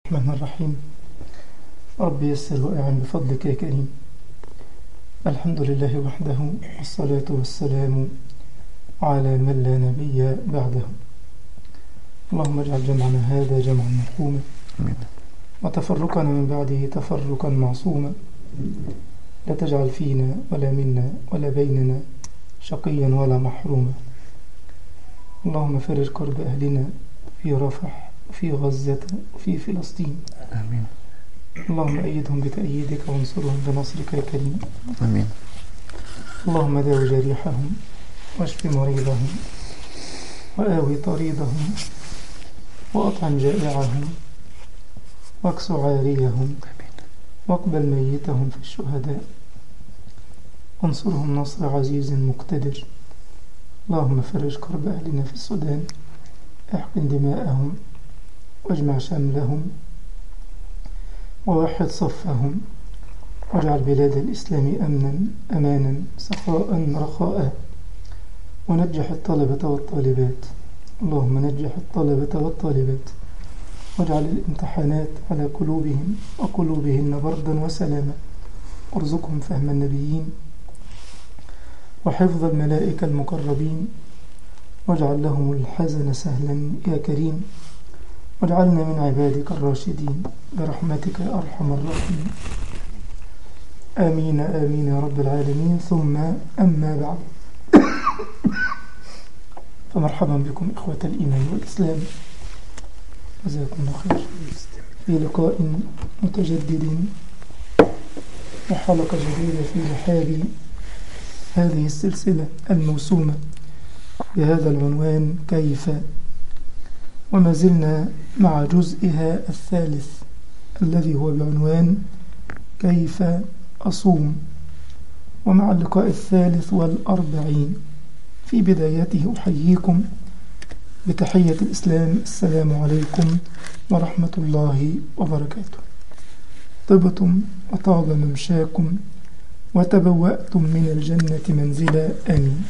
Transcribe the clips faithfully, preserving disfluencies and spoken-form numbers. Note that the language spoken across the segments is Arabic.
الرحمن الرحيم. رب يسر وأعن بفضلك يا كريم. الحمد لله وحده، والصلاة والسلام على من لا نبي بعده. اللهم اجعل جمعنا هذا جمعا مرحوما، وتفرقنا من بعده تفرقا معصوما. لا تجعل فينا ولا منا ولا بيننا شقيا ولا محروما. اللهم فرج كرب أهلنا في رفح وفي غزة وفي فلسطين. آمين. اللهم أيدهم بتأييدك وانصرهم بنصرك يا كريم. آمين. اللهم داو جريحهم واشف مريضهم وآوي طريدهم وأطعم جائعهم واكس عاريهم واقبل ميتهم في الشهداء وانصرهم نصر عزيز مقتدر. اللهم فرج كرب أهلنا في السودان، احقن دماءهم واجمع شملهم ووحد صفهم، واجعل بلاد الإسلام أمنا أمانا سخاء رخاء، ونجح الطلبة والطالبات. اللهم نجح الطلبة والطالبات، واجعل الامتحانات على قلوبهم وقلوبهن بردا وسلاما، وارزقهم فهم النبيين وحفظ الملائكة المقربين، واجعل لهم الحزن سهلا يا كريم، واجعلنا من عبادك الراشدين برحمتك يا أرحم الراحمين. آمين آمين يا رب العالمين. ثم أما بعد، فمرحبا بكم إخوة الإيمان والإسلام، جزاكم الله خير، في لقاء متجدد وحلقة جديدة في رحاب هذه السلسلة الموسومة بهذا العنوان كيف، وما زلنا مع جزئها الثالث الذي هو بعنوان كيف أصوم، ومع اللقاء الثالث والأربعين. في بدايته أحييكم بتحية الإسلام، السلام عليكم ورحمة الله وبركاته. طبتم وطاب ممشاكم وتبوأتم من الجنة منزلا، آمين.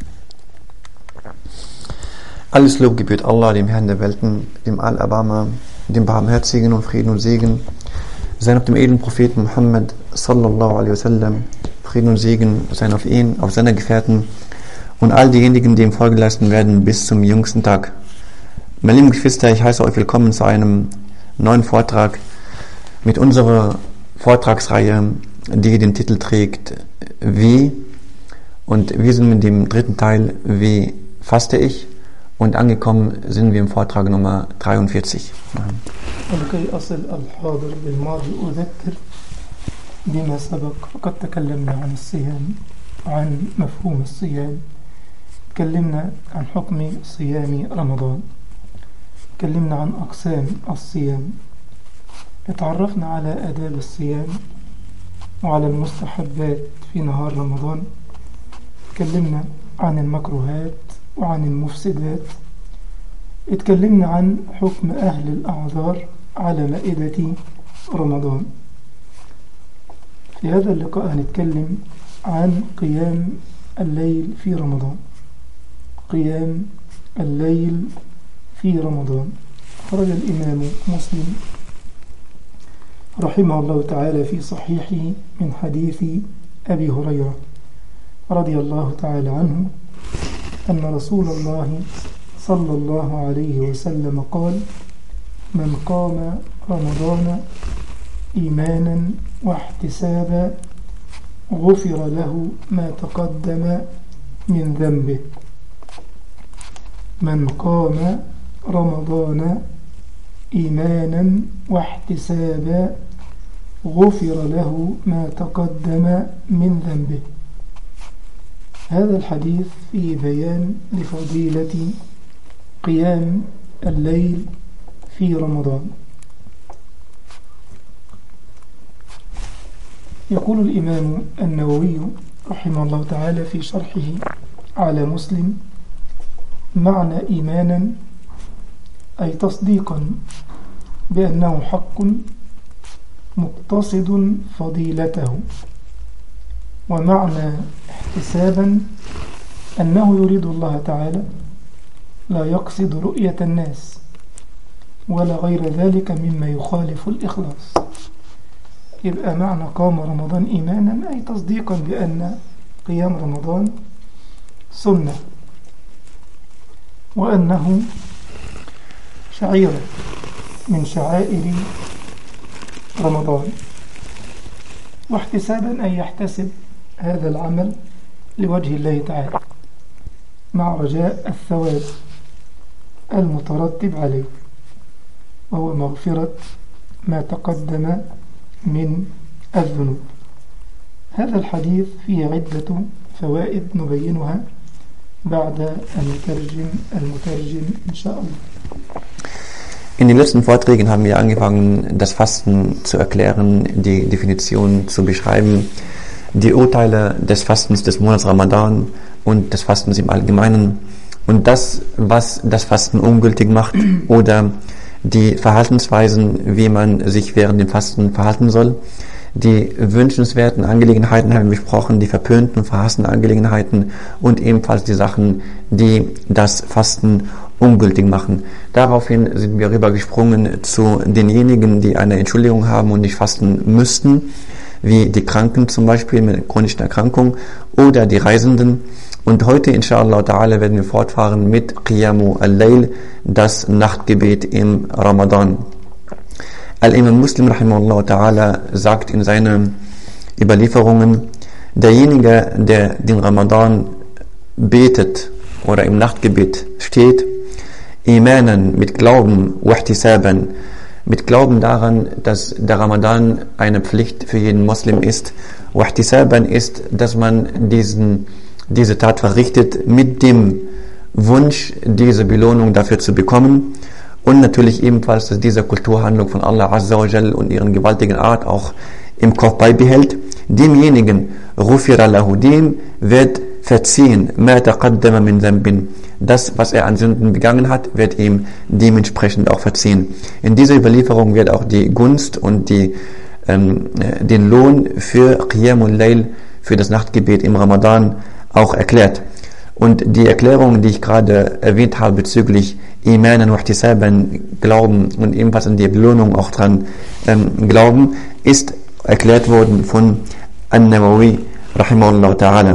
Alles Lob gebührt Allah, dem Herrn der Welten, dem Allerbarmer, dem Barmherzigen, und Frieden und Segen seien auf dem edlen Propheten Muhammad sallallahu alaihi wasallam. Frieden und Segen seien auf ihn, auf seine Gefährten und all diejenigen, die ihm Folge leisten werden bis zum jüngsten Tag. Meine lieben Geschwister, ich heiße euch willkommen zu einem neuen Vortrag mit unserer Vortragsreihe, die den Titel trägt Wie, und wir sind mit dem dritten Teil Wie faste ich, und angekommen sind wir im Vortrag Nummer dreiundvierzig. ولكي أصل الحاضر بالماضي أذكر بما سبق. فقد تكلمنا عن الصيام، عن مفهوم الصيام، تكلمنا عن حكم صيام رمضان، تكلمنا عن أقسام الصيام، اتعرفنا على آداب الصيام وعلى المستحبات في نهار رمضان، تكلمنا عن المكروهات وعن المفسدات، اتكلمنا عن حكم أهل الأعذار على مائدة رمضان. في هذا اللقاء هنتكلم عن قيام الليل في رمضان. قيام الليل في رمضان خرج الإمام مسلم رحمه الله تعالى في صحيحه من حديث أبي هريرة رضي الله تعالى عنه أن رسول الله صلى الله عليه وسلم قال: من قام رمضان إيمانا واحتسابا غفر له ما تقدم من ذنبه. من قام رمضان إيمانا واحتسابا غفر له ما تقدم من ذنبه. هذا الحديث فيه بيان لفضيلة قيام الليل في رمضان. يقول الإمام النووي رحمه الله تعالى في شرحه على مسلم: معنى إيمانا أي تصديقا بأنه حق مقتصد فضيلته، ومعنى احتسابا أنه يريد الله تعالى، لا يقصد رؤية الناس، ولا غير ذلك مما يخالف الإخلاص. يبقى معنى قام رمضان إيمانا أي تصديقا بأن قيام رمضان سنة وأنه شعيرة من شعائر رمضان، واحتسابا أن يحتسب هذا العمل لوجه الله تعالى مع رجاء الثواب المترتب عليه، وهو مغفرة ما تقدم من الذنوب. هذا الحديث فيه عدة فوائد نبينها بعد أن يترجم المترجم إن شاء الله. In den letzten Vorträgen haben wir angefangen, das Fasten zu erklären, die Definition zu beschreiben, die Urteile des Fastens des Monats Ramadan und des Fastens im Allgemeinen und das, was das Fasten ungültig macht oder die Verhaltensweisen, wie man sich während dem Fasten verhalten soll. Die wünschenswerten Angelegenheiten haben wir besprochen, die verpönten und verhassten Angelegenheiten und ebenfalls die Sachen, die das Fasten ungültig machen. Daraufhin sind wir rübergesprungen zu denjenigen, die eine Entschuldigung haben und nicht fasten müssten, wie die Kranken zum Beispiel mit chronischen Erkrankungen oder die Reisenden. Und heute, inshallah ta'ala, werden wir fortfahren mit Qiyamu al-Layl, das Nachtgebet im Ramadan. Al-Imam Muslim rahimahullah ta'ala sagt in seinen Überlieferungen, derjenige, der den Ramadan betet oder im Nachtgebet steht, Imanan, mit Glauben, wahtisaban, mit Glauben daran, dass der Ramadan eine Pflicht für jeden Muslim ist. Wahtisaban ist, dass man diesen, diese Tat verrichtet mit dem Wunsch, diese Belohnung dafür zu bekommen. Und natürlich ebenfalls, dass diese Kulturhandlung von Allah Azza wa Jal und ihren gewaltigen Art auch im Kopf beibehält. Demjenigen, Ghufira lahu, dem wird verziehen, ma taqaddama min dhanbin, das, was er an Sünden begangen hat, wird ihm dementsprechend auch verziehen. In dieser Überlieferung wird auch die Gunst und die, ähm, den Lohn für Qiyamul Layl, für das Nachtgebet im Ramadan auch erklärt. Und die Erklärung, die ich gerade erwähnt habe bezüglich Imanan wa ihtisaban, Glauben und ebenfalls an die Belohnung auch dran ähm, glauben, ist erklärt worden von An-Nawawi rahimahullah ta'ala.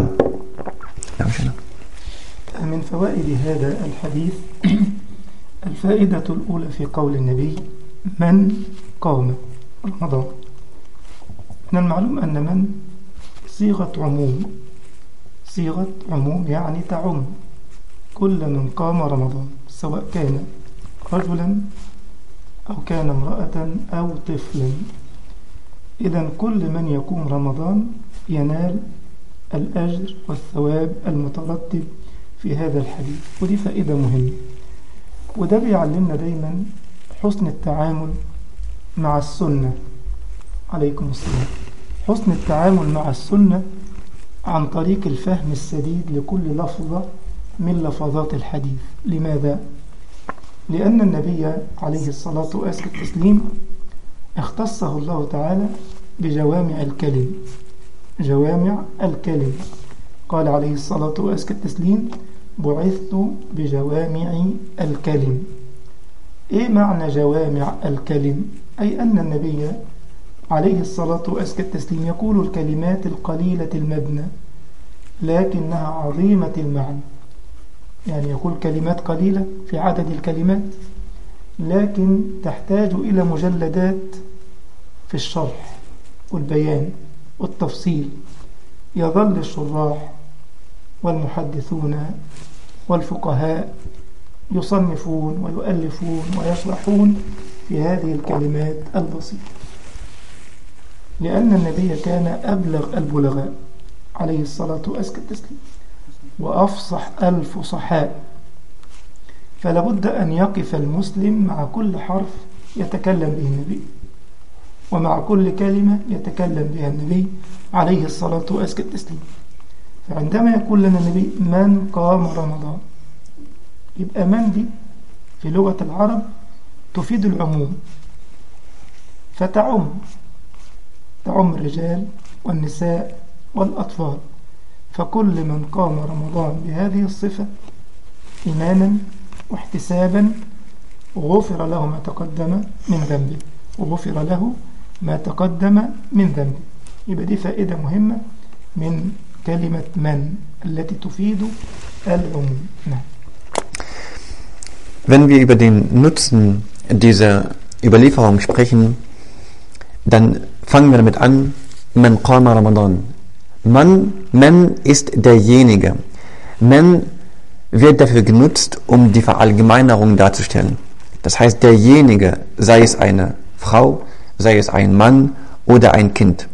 من فوائد هذا الحديث الفائدة الأولى في قول النبي من قام رمضان. من المعلوم أن من صيغة عموم، صيغة عموم يعني تعم كل من قام رمضان، سواء كان رجلا أو كان امرأة أو طفلا. إذن كل من يقوم رمضان ينال الأجر والثواب المترتب في هذا الحديث. ودي فائدة مهمة، وده بيعلمنا دايما حسن التعامل مع السنة. عليكم السلام. حسن التعامل مع السنة عن طريق الفهم السديد لكل لفظة من لفظات الحديث. لماذا؟ لأن النبي عليه الصلاة والتسليم اختصه الله تعالى بجوامع الكلم، جوامع الكلم. قال عليه الصلاة والتسليم بعثت بجوامع الكلم. إيه معنى جوامع الكلم؟ أي أن النبي عليه الصلاة والتسليم يقول الكلمات القليلة المبنى لكنها عظيمة المعنى، يعني يقول كلمات قليلة في عدد الكلمات لكن تحتاج إلى مجلدات في الشرح والبيان والتفصيل. يظل الشراح والمحدثون والفقهاء يصنفون ويؤلفون ويشرحون في هذه الكلمات البسيطة، لأن النبي كان أبلغ البلغاء عليه الصلاة والسلام وأفصح الفصحاء، فلابد أن يقف المسلم مع كل حرف يتكلم به النبي ومع كل كلمة يتكلم بها النبي عليه الصلاة والسلام. فعندما يقول لنا النبي من قام رمضان، يبقى من دي في لغة العرب تفيد العموم، فتعم تعم الرجال والنساء والأطفال. فكل من قام رمضان بهذه الصفة إيمانا واحتسابا غفر له ما تقدم من ذنبه وغفر له ما تقدم من ذنبه. يبقى دي فائدة مهمة من كلمة من التي تفيد العموم. نعم. Wenn wir über den Nutzen dieser Überlieferung sprechen, dann fangen wir damit an, man qama Ramadan. Man, man ist derjenige. Man wird dafür genutzt, um die Verallgemeinerung darzustellen. Das heißt, derjenige, sei es eine Frau, sei es ein Mann oder ein Kind.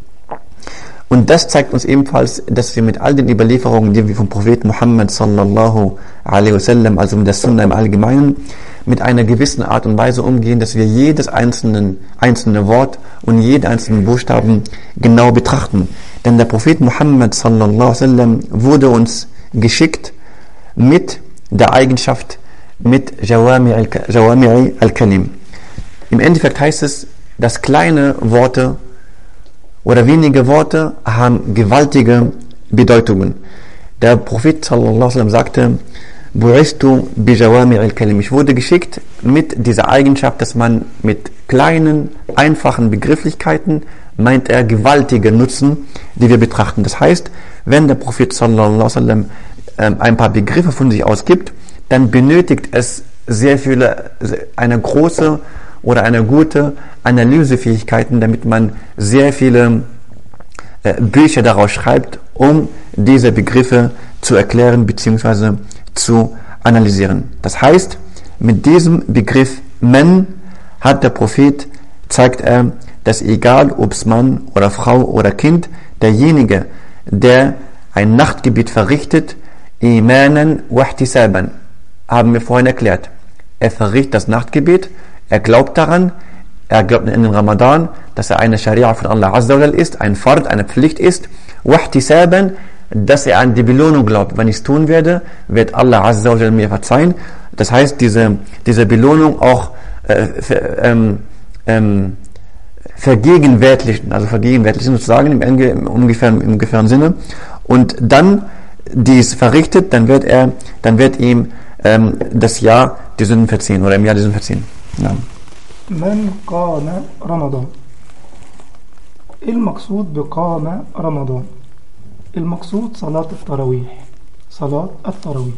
Und das zeigt uns ebenfalls, dass wir mit all den Überlieferungen, die wir vom Propheten Muhammad sallallahu alaihi wasallam, also mit der Sunna im Allgemeinen, mit einer gewissen Art und Weise umgehen, dass wir jedes einzelne, einzelne Wort und jeden einzelnen Buchstaben genau betrachten. Denn der Prophet Muhammad sallallahu alaihi wasallam wurde uns geschickt mit der Eigenschaft, mit Jawami' al-Kalim. Im Endeffekt heißt es, dass kleine Worte oder wenige Worte haben gewaltige Bedeutungen. Der Prophet sallallahu alaihi wasallam sagte, Bu'istu bi Jawami' al-Kalim. Ich wurde geschickt mit dieser Eigenschaft, dass man mit kleinen, einfachen Begrifflichkeiten, meint er, gewaltige Nutzen, die wir betrachten. Das heißt, wenn der Prophet sallallahu alaihi wasallam äh, ein paar Begriffe von sich ausgibt, dann benötigt es sehr viele, eine große oder eine gute Analysefähigkeiten, damit man sehr viele äh, Bücher daraus schreibt, um diese Begriffe zu erklären bzw. zu analysieren. Das heißt, mit diesem Begriff Men hat der Prophet, zeigt er, dass egal ob es Mann oder Frau oder Kind, derjenige, der ein Nachtgebet verrichtet, Imanan wa ihtisaban, haben wir vorhin erklärt. Er verrichtet das Nachtgebet, er glaubt daran, er glaubt in den Ramadan, dass er eine Scharia von Allah Azza wa Jal ist, ein Fard, eine Pflicht ist, wa ihtisaban, dass er an die Belohnung glaubt. Wenn ich es tun werde, wird Allah Azza wa Jal mir verzeihen. Das heißt, diese, diese Belohnung auch äh, für, ähm, ähm, vergegenwärtigen, also vergegenwärtigen sozusagen im, im, ungefähr, im ungefähren Sinne. Und dann dies verrichtet, dann wird er, dann wird ihm ähm, das Jahr die Sünden verziehen oder im Jahr die Sünden verziehen. Ja. من قام رمضان. المقصود بقام رمضان، المقصود صلاة التراويح، صلاة التراويح.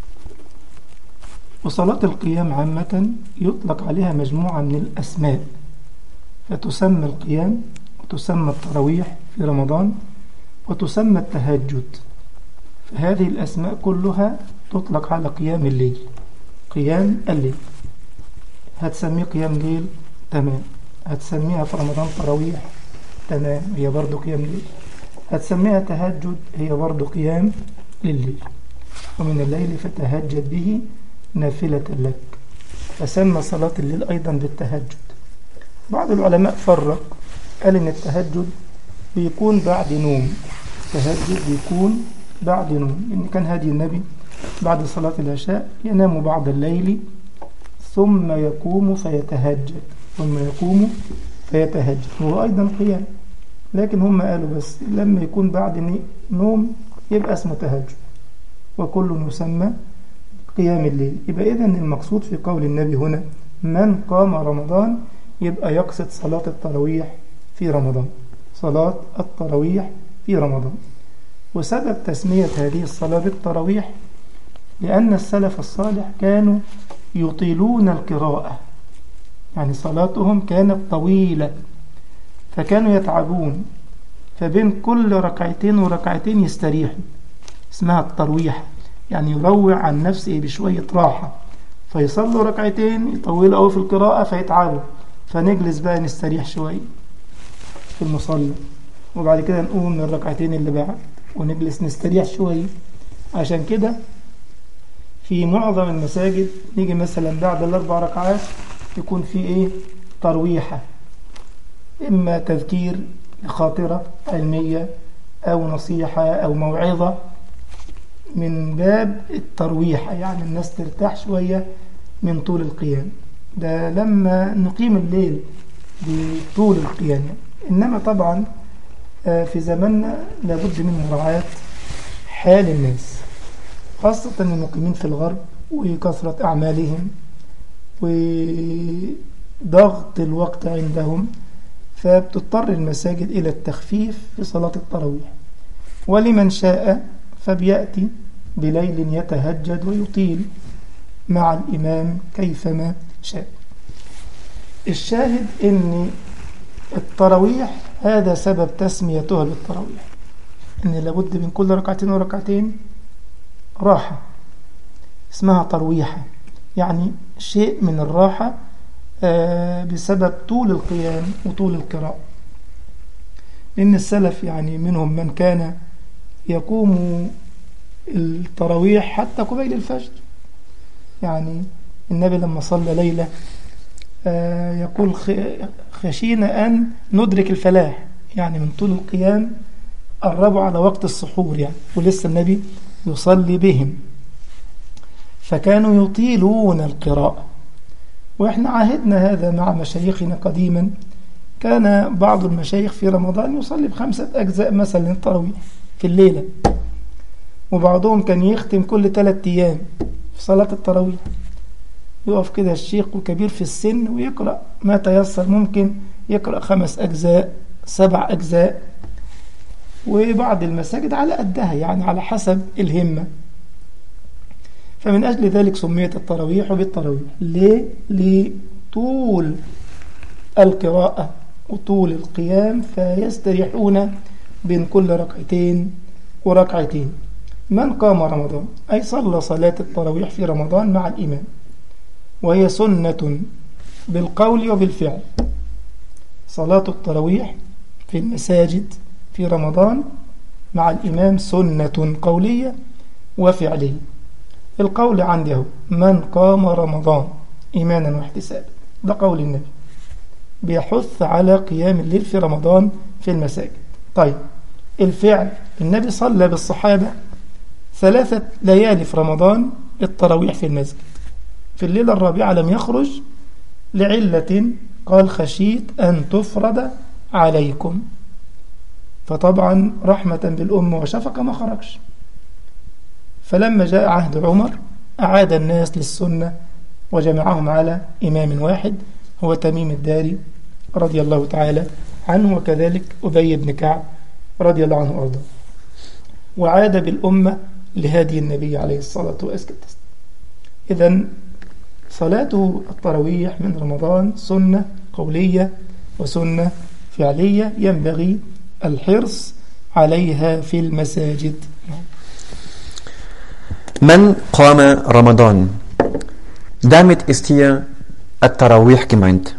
وصلاة القيام عامة يطلق عليها مجموعة من الأسماء، فتسمى القيام وتسمى التراويح في رمضان وتسمى التهجد. فهذه الأسماء كلها تطلق على قيام الليل. قيام الليل هتسميه قيام ليل، تمام. هتسميها في رمضان تراويح، تمام، هي برضو قيام ليل. هتسميها تهجد، هي برضو قيام لليل. ومن الليل فتهجد به نافلة لك، فسمى صلاة الليل أيضا بالتهجد. بعض العلماء فرق، قال إن التهجد بيكون بعد نوم، التهجد بيكون بعد نوم، إن كان هدي النبي بعد صلاة العشاء ينام بعض الليل ثم يقوم فيتهجد، ثم يقوم فيتهجد، هو أيضا قيام. لكن هم قالوا بس لما يكون بعد نوم يبقى اسمه تهجد، وكل يسمى قيام الليل. يبقى إذن المقصود في قول النبي هنا من قام رمضان، يبقى يقصد صلاة التراويح في رمضان، صلاة التراويح في رمضان. وسبب تسمية هذه الصلاة بالتراويح لأن السلف الصالح كانوا يطيلون القراءة، يعني صلاتهم كانت طويلة فكانوا يتعبون، فبين كل ركعتين وركعتين يستريحوا، اسمها الترويح، يعني يروع عن نفسه بشوية راحة، فيصلوا ركعتين يطولوا أوي في القراءة فيتعبوا، فنجلس بقى نستريح شوية في المصلى، وبعد كده نقوم من الركعتين اللي بعد ونجلس نستريح شوية. عشان كده في معظم المساجد نيجي مثلا بعد الأربع ركعات يكون في إيه؟ ترويحة، إما تذكير خاطرة علمية أو نصيحة أو موعظة، من باب الترويحة، يعني الناس ترتاح شوية من طول القيام. ده لما نقيم الليل بطول القيام. إنما طبعا في زماننا لابد من مراعاة حال الناس، خاصة المقيمين في الغرب وكثرة أعمالهم، وضغط الوقت عندهم، فبتضطر المساجد إلى التخفيف في صلاة التراويح. ولمن شاء فبيأتي بليل يتهجد ويطيل مع الإمام كيفما شاء. الشاهد إن التراويح هذا سبب تسميتها بالتراويح، إن لابد من كل ركعتين وركعتين راحة، اسمها ترويحة، يعني شيء من الراحة بسبب طول القيام وطول القراءة. لأن السلف يعني منهم من كان يقوم التراويح حتى قبيل الفجر. يعني النبي لما صلى ليلة يقول خشينا أن ندرك الفلاح، يعني من طول القيام قربوا على وقت السحور يعني، ولسه النبي يصلي بهم، فكانوا يطيلون القراءة. وإحنا عاهدنا هذا مع مشايخنا قديما. كان بعض المشايخ في رمضان يصلي بخمسة أجزاء مثلا التراويح في الليلة، وبعضهم كان يختم كل ثلاثة أيام في صلاة التراويح. يقف كده الشيخ وكبير في السن ويقرأ ما تيسر، ممكن يقرأ خمس أجزاء سبع أجزاء، وبعض المساجد على قدها يعني على حسب الهمة. فمن أجل ذلك سميت التراويح بالتراويح. ليه؟ لطول القراءة وطول القيام، فيستريحون بين كل ركعتين وركعتين. من قام رمضان أي صلى صلاة التراويح في رمضان مع الإمام، وهي سنة بالقول وبالفعل. صلاة التراويح في المساجد في رمضان مع الإمام سنة قولية وفعلية. القول عنده من قام رمضان إيمانا واحتسابا، ده قول النبي، بيحث على قيام الليل في رمضان في المساجد. طيب الفعل، النبي صلى بالصحابة ثلاثة ليالي في رمضان التراويح في المسجد. في الليلة الرابعة لم يخرج لعلة، قال خشيت أن تفرض عليكم، فطبعا رحمة بالأمة وشفقة ما خرجش. فلما جاء عهد عمر أعاد الناس للسنة وجمعهم على إمام واحد هو تميم الداري رضي الله تعالى عنه، وكذلك أبي بن كعب رضي الله عنه وأرضاه، وعاد بالأمة لهدي النبي عليه الصلاة والسلام. إذن صلاة التراويح من رمضان سنة قولية وسنة فعلية ينبغي الحرص عليها في المساجد. من قام Ramadan. Damit ist hier At-Tarawih gemeint.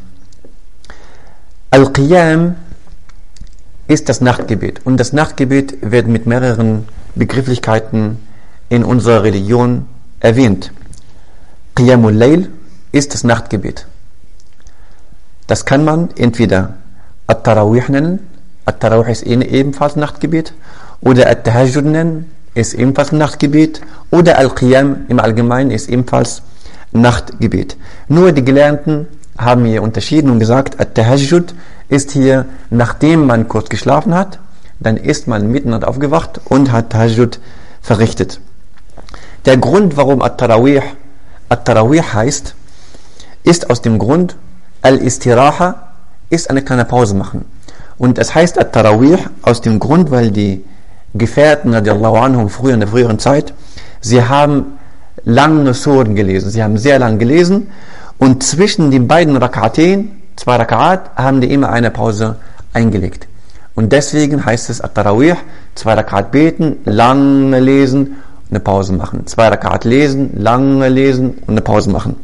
Al-Qiyam ist das Nachtgebet. Und das Nachtgebet wird mit mehreren Begrifflichkeiten in unserer Religion erwähnt. Qiyamul Layl ist das Nachtgebet. Das kann man entweder At-Tarawih nennen, At-Tarawih ist ebenfalls Nachtgebet, oder At-Tahajjud nennen, ist ebenfalls Nachtgebet, oder Al-Qiyam im Allgemeinen ist ebenfalls Nachtgebet. Nur die Gelernten haben hier unterschieden und gesagt, At-Tahajjud ist hier, nachdem man kurz geschlafen hat, dann ist man mitten und aufgewacht und hat Tahajjud verrichtet. Der Grund, warum At-Tarawih At-Tarawih heißt, ist aus dem Grund, Al-Istiraha ist eine kleine Pause machen. Und es heißt At-Tarawih aus dem Grund, weil die Gefährten radiallahu anhum früher in der früheren Zeit, sie haben lange Suren gelesen, sie haben sehr lang gelesen, und zwischen den beiden Rak'aten, zwei Rak'at, haben die immer eine Pause eingelegt. Und deswegen heißt es At-Tarawih, zwei Rak'at beten, lange lesen, eine Pause machen. Zwei Rak'at lesen, lange lesen und eine Pause machen.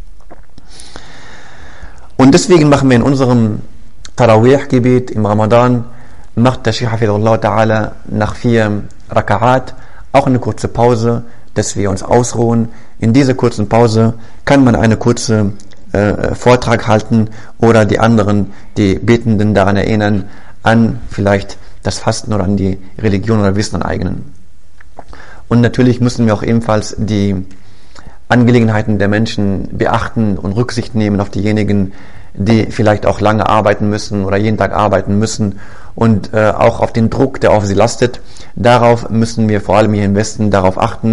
Und deswegen machen wir in unserem Tarawih-Gebet im Ramadan, macht der Sheikh Hafidhullah Ta'ala nach vier Raka'at auch eine kurze Pause, dass wir uns ausruhen. In dieser kurzen Pause kann man eine kurze äh, Vortrag halten oder die anderen, die Betenden daran erinnern, an vielleicht das Fasten oder an die Religion oder Wissen aneignen. Und natürlich müssen wir auch ebenfalls die Angelegenheiten der Menschen beachten und Rücksicht nehmen auf diejenigen, die vielleicht auch lange arbeiten müssen oder jeden Tag arbeiten müssen, und äh, auch auf den Druck, der auf sie lastet. Darauf müssen wir vor allem hier im Westen darauf achten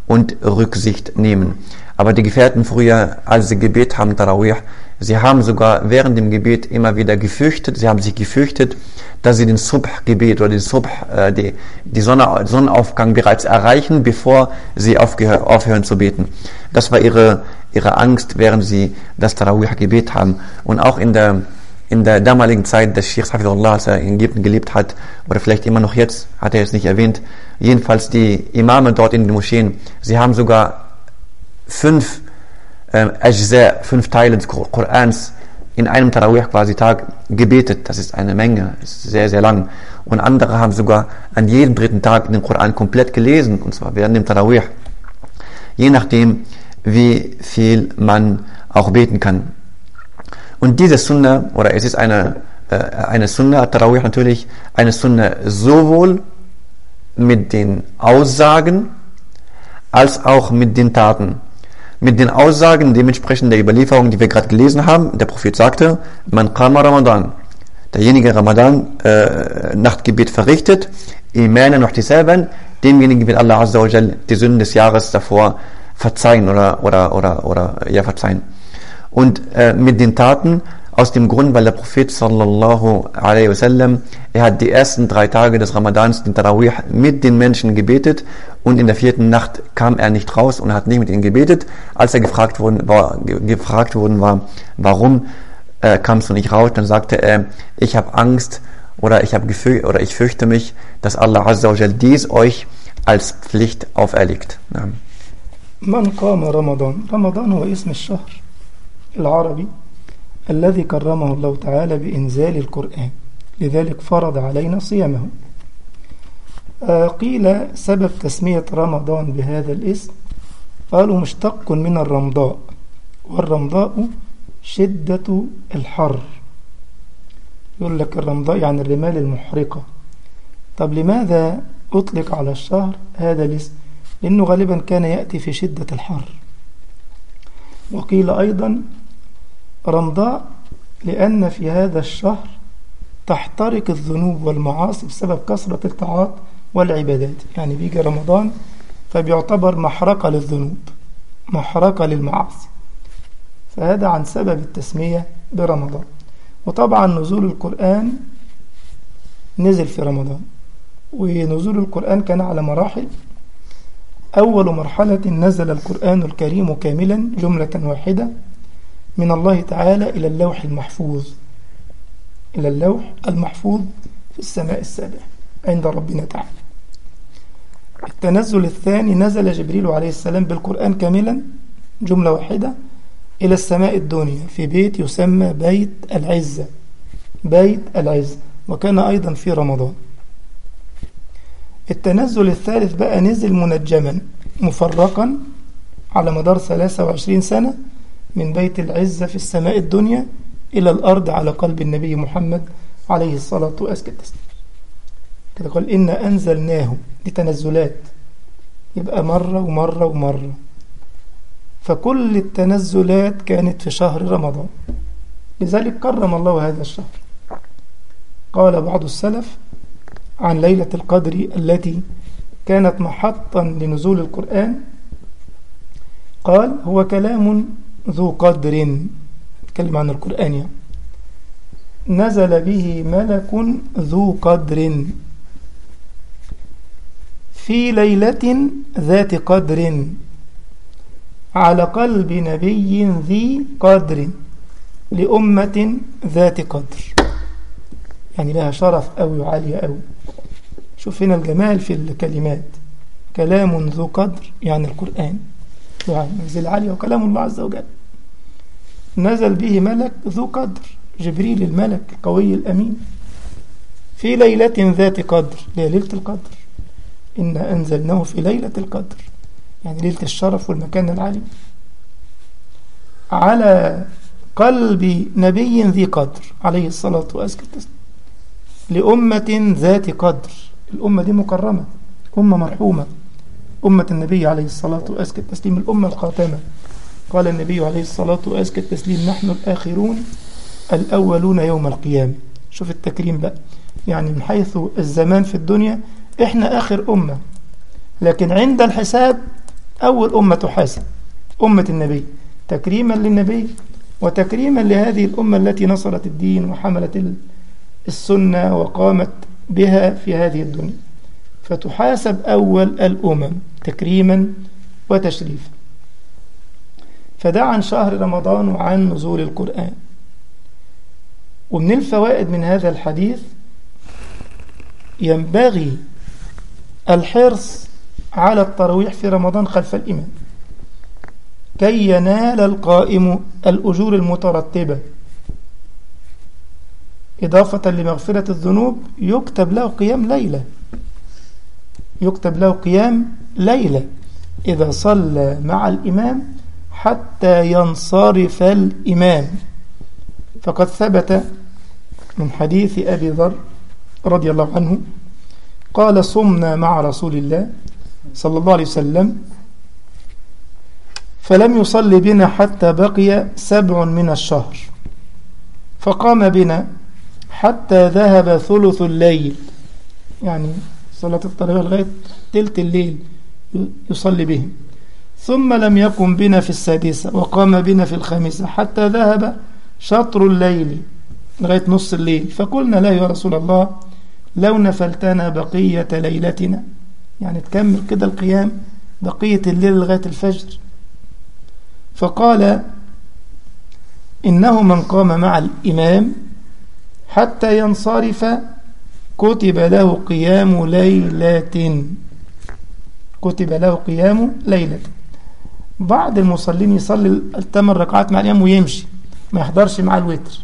und Rücksicht nehmen. Aber die Gefährten früher, als sie Gebet haben, Tarawih, sie haben sogar während dem Gebet immer wieder gefürchtet, sie haben sich gefürchtet, dass sie den Subh-Gebet oder den Subh, äh, die, die Sonne, Sonnenaufgang bereits erreichen, bevor sie aufgehör, aufhören zu beten. Das war ihre, ihre Angst, während sie das Tarawih-Gebet haben. Und auch in der, in der damaligen Zeit des Sheikhs Hafidhullah, als er in Ägypten gelebt hat, oder vielleicht immer noch jetzt, hat er jetzt nicht erwähnt, jedenfalls die Imame dort in den Moscheen, sie haben sogar fünf äh, Ajza, fünf Teile des Korans in einem Tarawih quasi Tag gebetet. Das ist eine Menge, ist sehr, sehr lang. Und andere haben sogar an jedem dritten Tag den Koran komplett gelesen, und zwar während dem Tarawih. Je nachdem, wie viel man auch beten kann. Und diese Sunna, oder es ist eine, äh, eine Sunna, Tarawih natürlich, eine Sunna sowohl mit den Aussagen als auch mit den Taten. Mit den Aussagen dementsprechend der Überlieferung, die wir gerade gelesen haben. Der Prophet sagte, man qama Ramadan. Derjenige Ramadan äh, Nachtgebet verrichtet, imanan wa ihtisaban, demjenigen wird Allah Azza wa Jal die Sünden des Jahres davor verzeihen oder oder oder oder ja verzeihen. Und äh, mit den Taten aus dem Grund, weil der Prophet sallallahu alaihi wasallam, er hat die ersten drei Tage des Ramadans den Tarawih mit den Menschen gebetet und in der vierten Nacht kam er nicht raus und hat nicht mit ihnen gebetet. Als er gefragt worden war, gefragt worden war, warum äh, kamst du nicht raus, dann sagte er, ich habe Angst oder ich habe Gefühl oder ich fürchte mich, dass Allah Azza wa Jal dies euch als Pflicht auferlegt. Ja. من قام رمضان رمضان هو اسم الشهر العربي الذي كرمه الله تعالى بإنزال القرآن، لذلك فرض علينا صيامه. قيل سبب تسمية رمضان بهذا الاسم، قالوا مشتق من الرمضاء، والرمضاء شدة الحر. يقول لك الرمضاء يعني الرمال المحرقة. طب لماذا أطلق على الشهر هذا الاسم؟ لأنه غالبا كان يأتي في شدة الحر. وقيل أيضا رمضاء لأن في هذا الشهر تحترق الذنوب والمعاصي بسبب كثرة الطاعات والعبادات. يعني بيجي رمضان فبيعتبر محرقة للذنوب، محرقة للمعاصي، فهذا عن سبب التسمية برمضان. وطبعا نزول القرآن نزل في رمضان، ونزول القرآن كان على مراحل. أول مرحلة نزل القرآن الكريم كاملا جملة واحدة من الله تعالى إلى اللوح المحفوظ، إلى اللوح المحفوظ في السماء السابعة عند ربنا تعالى. التنزل الثاني نزل جبريل عليه السلام بالقرآن كاملا جملة واحدة إلى السماء الدنيا في بيت يسمى بيت العزة، بيت العزة، وكان أيضا في رمضان. التنزل الثالث بقى نزل منجما مفرقا على مدار ثلاثة وعشرين سنة من بيت العزة في السماء الدنيا إلى الأرض على قلب النبي محمد عليه الصلاة والسلام. كده قال إنا أنزلناه، دي تنزلات، يبقى مرة ومرة ومرة. فكل التنزلات كانت في شهر رمضان، لذلك كرم الله هذا الشهر. قال بعض السلف عن ليلة القدر التي كانت محطا لنزول القرآن، قال هو كلام ذو قدر، نتكلم عن القرآن يعني، نزل به ملك ذو قدر في ليلة ذات قدر على قلب نبي ذي قدر لأمة ذات قدر. يعني لها شرف أوي وعالية أوي. شوف هنا الجمال في الكلمات، كلام ذو قدر يعني القرآن منزل عالية وكلام الله عز وجل، نزل به ملك ذو قدر، جبريل الملك القوي الأمين، في ليلة ذات قدر، ليلة القدر. إنا أنزلناه في ليلة القدر، يعني ليلة الشرف والمكان العالي، على قلب نبي ذي قدر عليه الصلاة والسلام، لأمة ذات قدر. الأمة دي مكرمة، أمة مرحومة، أمة النبي عليه الصلاة والسلام، الأمة الخاتمة. قال النبي عليه الصلاة والسلام نحن الآخرون الأولون يوم القيامة. شوف التكريم بقى، يعني من حيث الزمان في الدنيا إحنا آخر أمة، لكن عند الحساب أول أمة تحاسب أمة النبي، تكريما للنبي وتكريما لهذه الأمة التي نصرت الدين وحملت السنة وقامت بها في هذه الدنيا، فتحاسب أول الأمم تكريما وتشريفا. فده عن شهر رمضان وعن نزول القرآن. ومن الفوائد من هذا الحديث ينبغي الحرص على التراويح في رمضان خلف الإمام كي ينال القائم الأجور المترتبة، إضافة لمغفرة الذنوب يكتب له قيام ليلة، يكتب له قيام ليلة إذا صلى مع الإمام حتى ينصرف الإمام. فقد ثبت من حديث أبي ذر رضي الله عنه قال: صمنا مع رسول الله صلى الله عليه وسلم فلم يصلي بنا حتى بقي سبع من الشهر، فقام بنا حتى ذهب ثلث الليل، يعني صلاة التراويح لغاية تلت الليل يصلي بهم، ثم لم يقم بنا في السادسة وقام بنا في الخامسة حتى ذهب شطر الليل لغاية نص الليل، فقلنا له: يا رسول الله لو نفلتنا بقية ليلتنا، يعني تكمل كده القيام بقية الليل لغاية الفجر. فقال: إنه من قام مع الإمام حتى ينصرف كتب له قيام ليلة، كتب له قيام ليلة. بعض المصلين يصلي الثمان ركعات مع الإمام ويمشي ما يحضرش مع الوتر،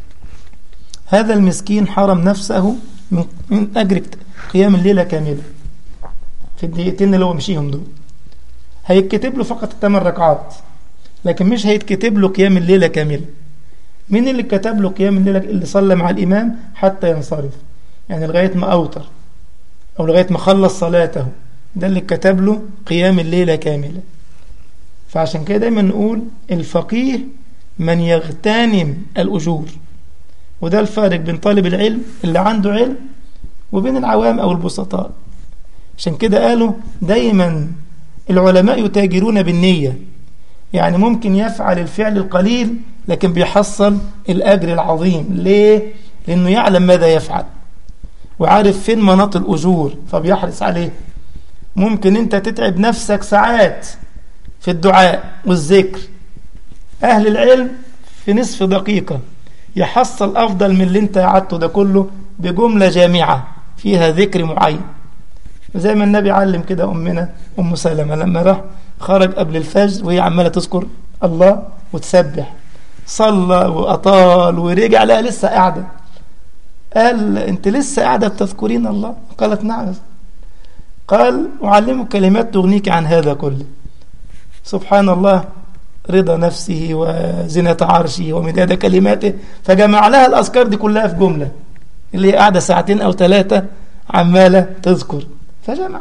هذا المسكين حرم نفسه من أجر قيام الليلة كاملة في الدقيقتين اللي هو مشيهم دول. هيتكتب له فقط الثمان ركعات لكن مش هيتكتب له قيام الليلة كاملة. مين اللي كتب له قيام الليلة؟ اللي صلى مع الإمام حتى ينصرف، يعني لغاية ما أوتر أو لغاية ما خلص صلاته، ده اللي كتب له قيام الليلة كاملة. فعشان كده دايما نقول الفقيه من يغتنم الأجور، وده الفارق بين طالب العلم اللي عنده علم وبين العوام أو البسطاء. عشان كده قالوا دايما العلماء يتاجرون بالنية، يعني ممكن يفعل الفعل القليل لكن بيحصل الأجر العظيم. ليه؟ لأنه يعلم ماذا يفعل وعارف فين مناط الأجور فبيحرص عليه. ممكن أنت تتعب نفسك ساعات في الدعاء والذكر، أهل العلم في نصف دقيقة يحصل أفضل من اللي أنت قعدته ده كله بجملة جامعة فيها ذكر معين. زي ما النبي علم كده أمنا أم سلمة لما راح خرج قبل الفجر وهي عمالة تذكر الله وتسبح، صلى وأطال ورجع لها لسه قاعدة، قال: أنت لسه قاعدة بتذكرين الله؟ قالت: نعم. قال: أعلمك كلمات تغنيك عن هذا كله: سبحان الله، رضا نفسه وزنة عرشه ومداد كلماته. فجمع لها الأذكار دي كلها في جملة، اللي هي قاعدة ساعتين أو ثلاثة عمالة تذكر، فجمع.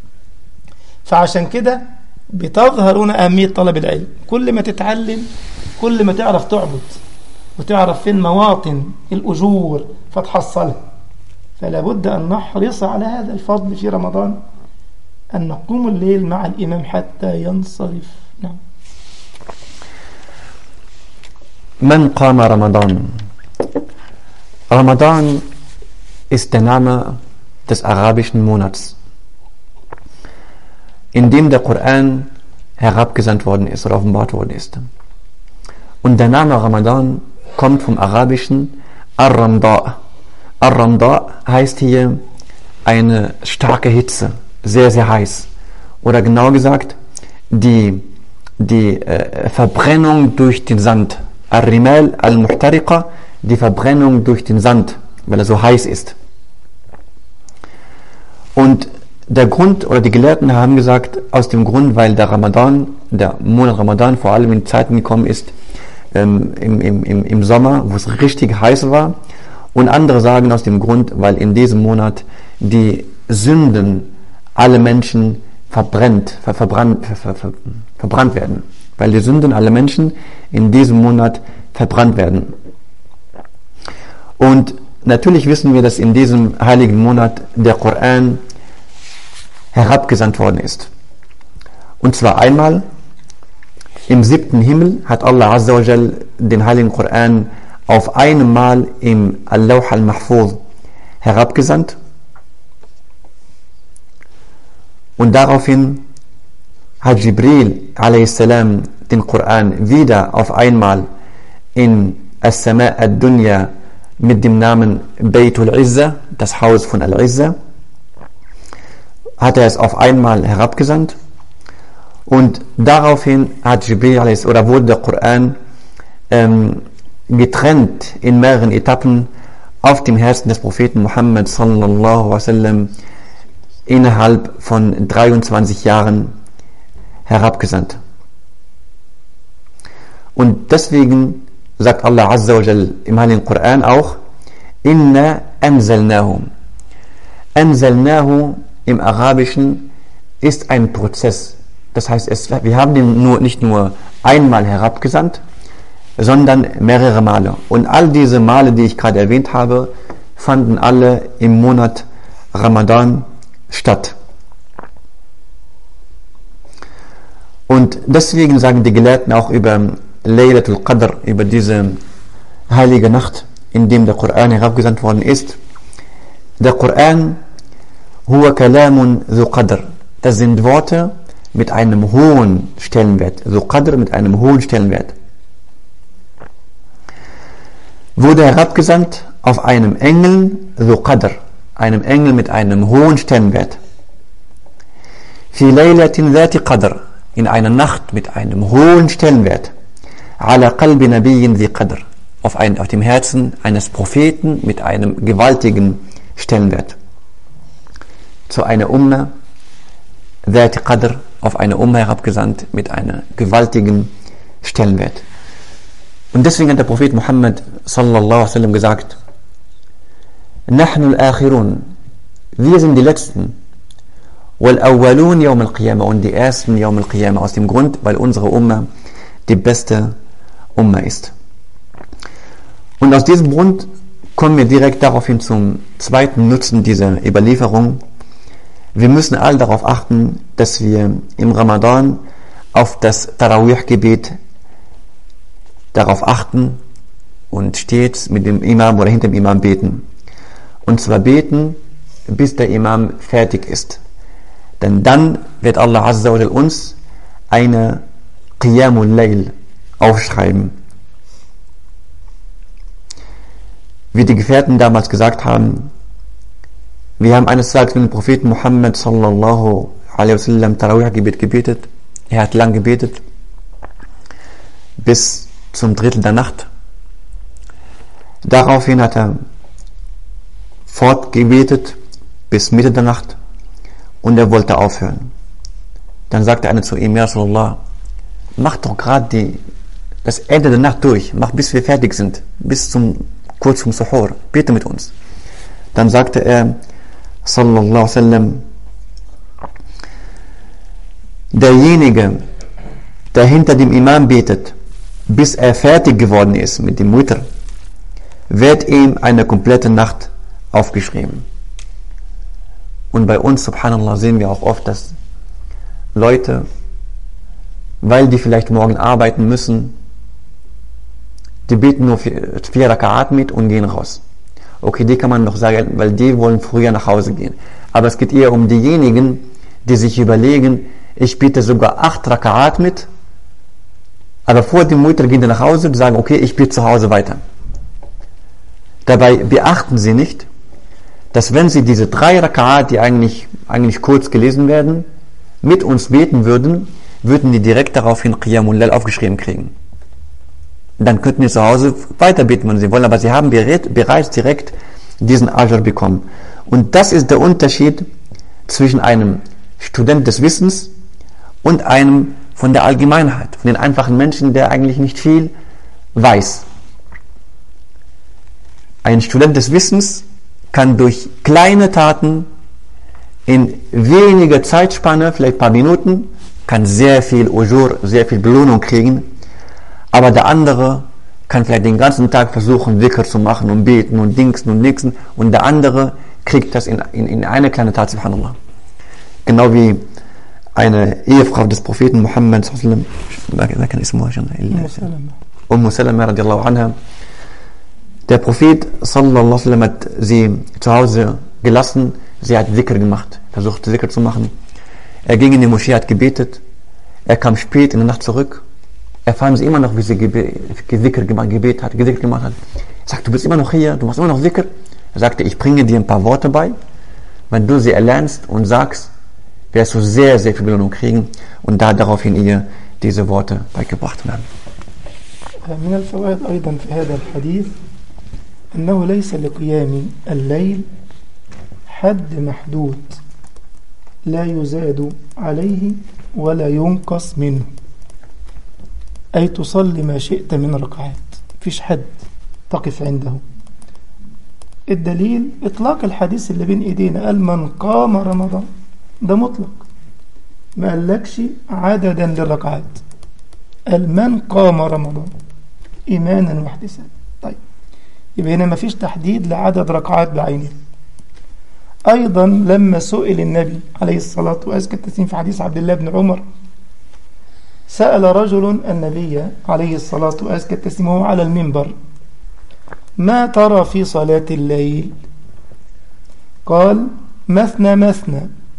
فعشان كده بتظهر هنا أهمية طلب العلم. كل ما تتعلم كل ما تعرف تعبد وتعرف فين مواطن الأجور فتحصلها. فلا بد أن نحرص على هذا الفضل في رمضان، أن نقوم الليل مع الإمام حتى ينصرف. نعم. من قام Ramadan. Ramadan ist der Name des arabischen Monats, in dem der Koran herabgesandt worden ist oder offenbart worden ist. Und der Name Ramadan kommt vom arabischen Ar-Ramda. Ar-Ramda heißt hier eine starke Hitze, sehr, sehr heiß. Oder genau gesagt, die, die äh, Verbrennung durch den Sand. Ar-Rimal al-Muhtariqa, die Verbrennung durch den Sand, weil er so heiß ist. Und der Grund, oder die Gelehrten haben gesagt, aus dem Grund, weil der Ramadan, der Monat Ramadan vor allem in Zeiten gekommen ist, ähm, im, im, im Sommer, wo es richtig heiß war. Und andere sagen aus dem Grund, weil in diesem Monat die Sünden aller Menschen verbrennt, ver, verbrannt, ver, ver, ver, verbrannt werden. Weil die Sünden aller Menschen in diesem Monat verbrannt werden. Und natürlich wissen wir, dass in diesem heiligen Monat der Koran herabgesandt worden ist. Und zwar einmal im siebten Himmel hat Allah Azza wa Jal den Heiligen Koran auf einem Mal im Al-Lawh al-Mahfuz herabgesandt. Und daraufhin hat Jibril a s. den Koran wieder auf einmal in As-Sama' ad-Dunya mit dem Namen Baytul Izza, das Haus von Al-Izza, hat er es auf einmal herabgesandt. Und daraufhin hat Jibril oder wurde der Koran ähm, getrennt in mehreren Etappen auf dem Herzen des Propheten Muhammad sallallahu alaihi wasallam innerhalb von dreiundzwanzig Jahren herabgesandt. Und deswegen sagt Allah Azza wa Jal im Heiligen Koran auch: Inna anzalnahu. Anzalnahu im Arabischen ist ein Prozess. Das heißt, es, wir haben den nur, nicht nur einmal herabgesandt, sondern mehrere Male. Und all diese Male, die ich gerade erwähnt habe, fanden alle im Monat Ramadan statt. Und deswegen sagen die Gelehrten auch über Laylatul Qadr, über diese heilige Nacht, in dem der Koran herabgesandt worden ist: Der Koran huwa kalamun dhu qadr. Das sind Worte mit einem hohen Stellenwert. Dhu Qadr, mit einem hohen Stellenwert. Wurde herabgesandt auf einem Engel, Dhu Qadr, einem Engel mit einem hohen Stellenwert. Fi laylatin dhati qadr, in einer Nacht mit einem hohen Stellenwert. Ala qalbi nabiyyin dhi qadr, auf, ein, auf dem Herzen eines Propheten mit einem gewaltigen Stellenwert. Zu einer Umma, dhati qadr, auf eine Umma herabgesandt mit einem gewaltigen Stellenwert. Und deswegen hat der Prophet Muhammad sallallahu alaihi wasallam gesagt: Nahnu al-akhirun, wir sind die Letzten, wal awwalun yawm al-qiyamah, und die Ersten yawm al-qiyamah, aus dem Grund, weil unsere Umma die beste Umma ist. Und aus diesem Grund kommen wir direkt daraufhin zum zweiten Nutzen dieser Überlieferung. Wir müssen all darauf achten, dass wir im Ramadan auf das Tarawih-Gebet darauf achten und stets mit dem Imam oder hinter dem Imam beten. Und zwar beten, bis der Imam fertig ist. Denn dann wird Allah Azza wa Jal uns eine Qiyamul Layl aufschreiben. Wie die Gefährten damals gesagt haben, wir haben eines Tages mit dem Propheten Muhammad sallallahu alaihi wasallam Tarawih-Gebet gebetet. Er hat lang gebetet, bis zum Drittel der Nacht. Daraufhin hat er fortgebetet bis Mitte der Nacht und er wollte aufhören. Dann sagte einer zu ihm: Ja Rasulullah, mach doch gerade das Ende der Nacht durch, mach bis wir fertig sind, bis zum kurz zum Suhur, bete mit uns. Dann sagte er sallallahu alaihi wasallam: Derjenige, der hinter dem Imam betet, bis er fertig geworden ist mit dem Witr, wird ihm eine komplette Nacht aufgeschrieben. Und bei uns, subhanallah, sehen wir auch oft, dass Leute, weil die vielleicht morgen arbeiten müssen, die beten nur vier, vier Raka'at mit und gehen raus. Okay, die kann man noch sagen, weil die wollen früher nach Hause gehen. Aber es geht eher um diejenigen, die sich überlegen, ich bete sogar acht Raka'at mit, aber vor dem Witr gehen die nach Hause und sagen, okay, ich bete zu Hause weiter. Dabei beachten sie nicht, dass wenn sie diese drei Raka'at, die eigentlich, eigentlich kurz gelesen werden, mit uns beten würden, würden die direkt daraufhin Qiyamul Layl aufgeschrieben kriegen. Dann könnten die zu Hause weiter beten, wenn sie wollen, aber sie haben bereits direkt diesen Ajr bekommen. Und das ist der Unterschied zwischen einem Student des Wissens und einem von der Allgemeinheit, von den einfachen Menschen, der eigentlich nicht viel weiß. Ein Student des Wissens kann durch kleine Taten in weniger Zeitspanne, vielleicht ein paar Minuten, kann sehr viel Ujur, sehr viel Belohnung kriegen. Aber der andere kann vielleicht den ganzen Tag versuchen, Dhikr zu machen und beten und dingsen und nixen, und der andere kriegt das in, in, in eine kleine Tat, subhanallah. Genau wie eine Ehefrau des Propheten Muhammad sallallahu alaihi wasallam, اسمها schon, Umm Salama radiallahu anha. Der Prophet sallallahu alaihi wasallam hat sie zu Hause gelassen, sie hat Zikr gemacht, versucht Zikr zu machen. Er ging in die Moschee, hat gebetet, er kam spät in der Nacht zurück, erfahren sie immer noch, wie sie Zikr gemacht, Gebet hat, Zikr gemacht hat. Er sagt, du bist immer noch hier, du machst immer noch Zikr. Er sagte, ich bringe dir ein paar Worte bei, wenn du sie erlernst und sagst, wirst du sehr, sehr viel Belohnung kriegen, und da daraufhin ihr diese Worte beigebracht werden. من الفوائد أيضا في هذا الحديث أنه ليس لقيام الليل حد محدود لا يزاد عليه ولا ينقص منه، أي تصلي ما شئت من ركعات، فيش حد تقف عنده. الدليل إطلاق الحديث اللي بين إيدينا، قال من قام رمضان، ده مطلق، ما قالكش عددا للركعات، قال من قام رمضان إيمانا واحتسابا. طيب يبقى هنا ما فيش تحديد لعدد ركعات بعينه. أيضا لما سئل النبي عليه الصلاة والسلام في حديث عبد الله بن عمر، سأل رجل النبي عليه الصلاة والسلام وهو على المنبر، ما ترى في صلاة الليل؟ قال مثنى مثنى،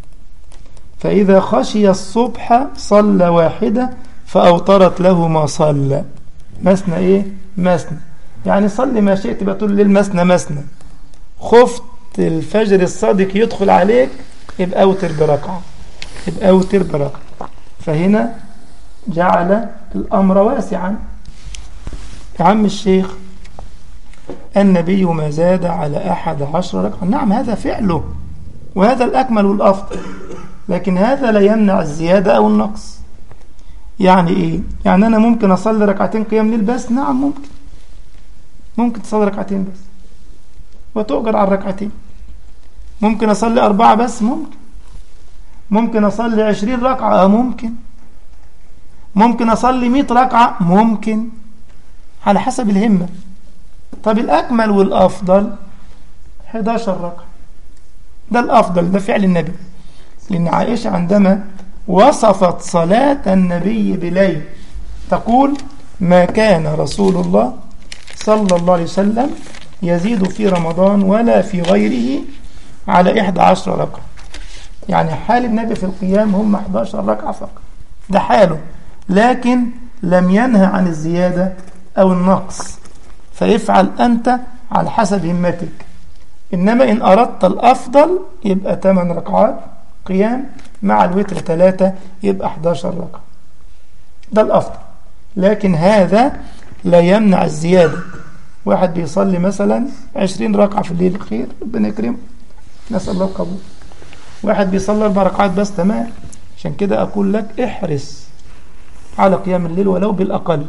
فإذا خشي الصبح صلى واحدة فأوترت له ما صلى. مثنى إيه؟ مثنى يعني صلي ما شئت بقى طول الليل، مثنى مثنى. خفت الفجر الصادق يدخل عليك، يبقى أوتر بركعة، يبقى أوتر بركعة. فهنا جعل الأمر واسعا. يا عم الشيخ النبي ما زاد على أحد عشر ركعة، نعم هذا فعله وهذا الأكمل والأفضل، لكن هذا لا يمنع الزيادة أو النقص. يعني إيه؟ يعني أنا ممكن أصلي ركعتين قيام ليل بس، نعم ممكن ممكن تصلي ركعتين بس وتؤجر على الركعتين. ممكن أصلي أربعة بس، ممكن ممكن أصلي عشرين ركعة، ممكن ممكن أصلي مئة ركعة، ممكن، على حسب الهمة. طب الأكمل والأفضل أحد عشر ركعة، ده الأفضل، ده فعل النبي. لأن عائشة عندما وصفت صلاة النبي بليل تقول ما كان رسول الله صلى الله عليه وسلم يزيد في رمضان ولا في غيره على إحدى عشر ركعة. يعني حال النبي في القيام هم أحد عشر ركعة فقط، ده حاله، لكن لم ينهى عن الزيادة أو النقص، فافعل أنت على حسب همتك. إنما إن أردت الأفضل يبقى ثمان ركعات قيام مع الوتر ثلاثة، يبقى أحد عشر ركعة، ده الأفضل. لكن هذا لا يمنع الزيادة. واحد بيصلي مثلا عشرين ركعة في الليل، خير، ربنا يكرمه، نسأل الله القبول. واحد بيصلي أربع ركعات بس، تمام. عشان كده أقول لك احرص على قيام الليل ولو بالأقل.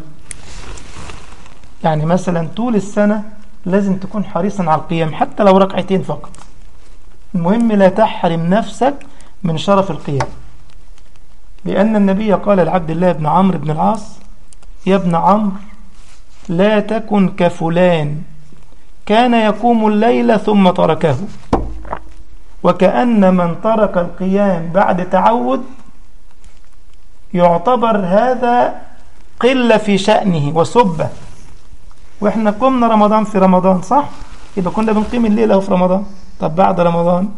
يعني مثلا طول السنة لازم تكون حريصا على القيام حتى لو ركعتين فقط. المهم لا تحرم نفسك من شرف القيام، لأن النبي قال لعبد الله بن عمرو بن العاص يا ابن عمرو لا تكن كفلان كان يقوم الليل ثم تركه، وكأن من ترك القيام بعد تعود يعتبر هذا قلة في شأنه وسبة. وإحنا قمنا رمضان في رمضان، صح؟ يبقى كنا بنقيم الليل أهو في رمضان. طب بعد رمضان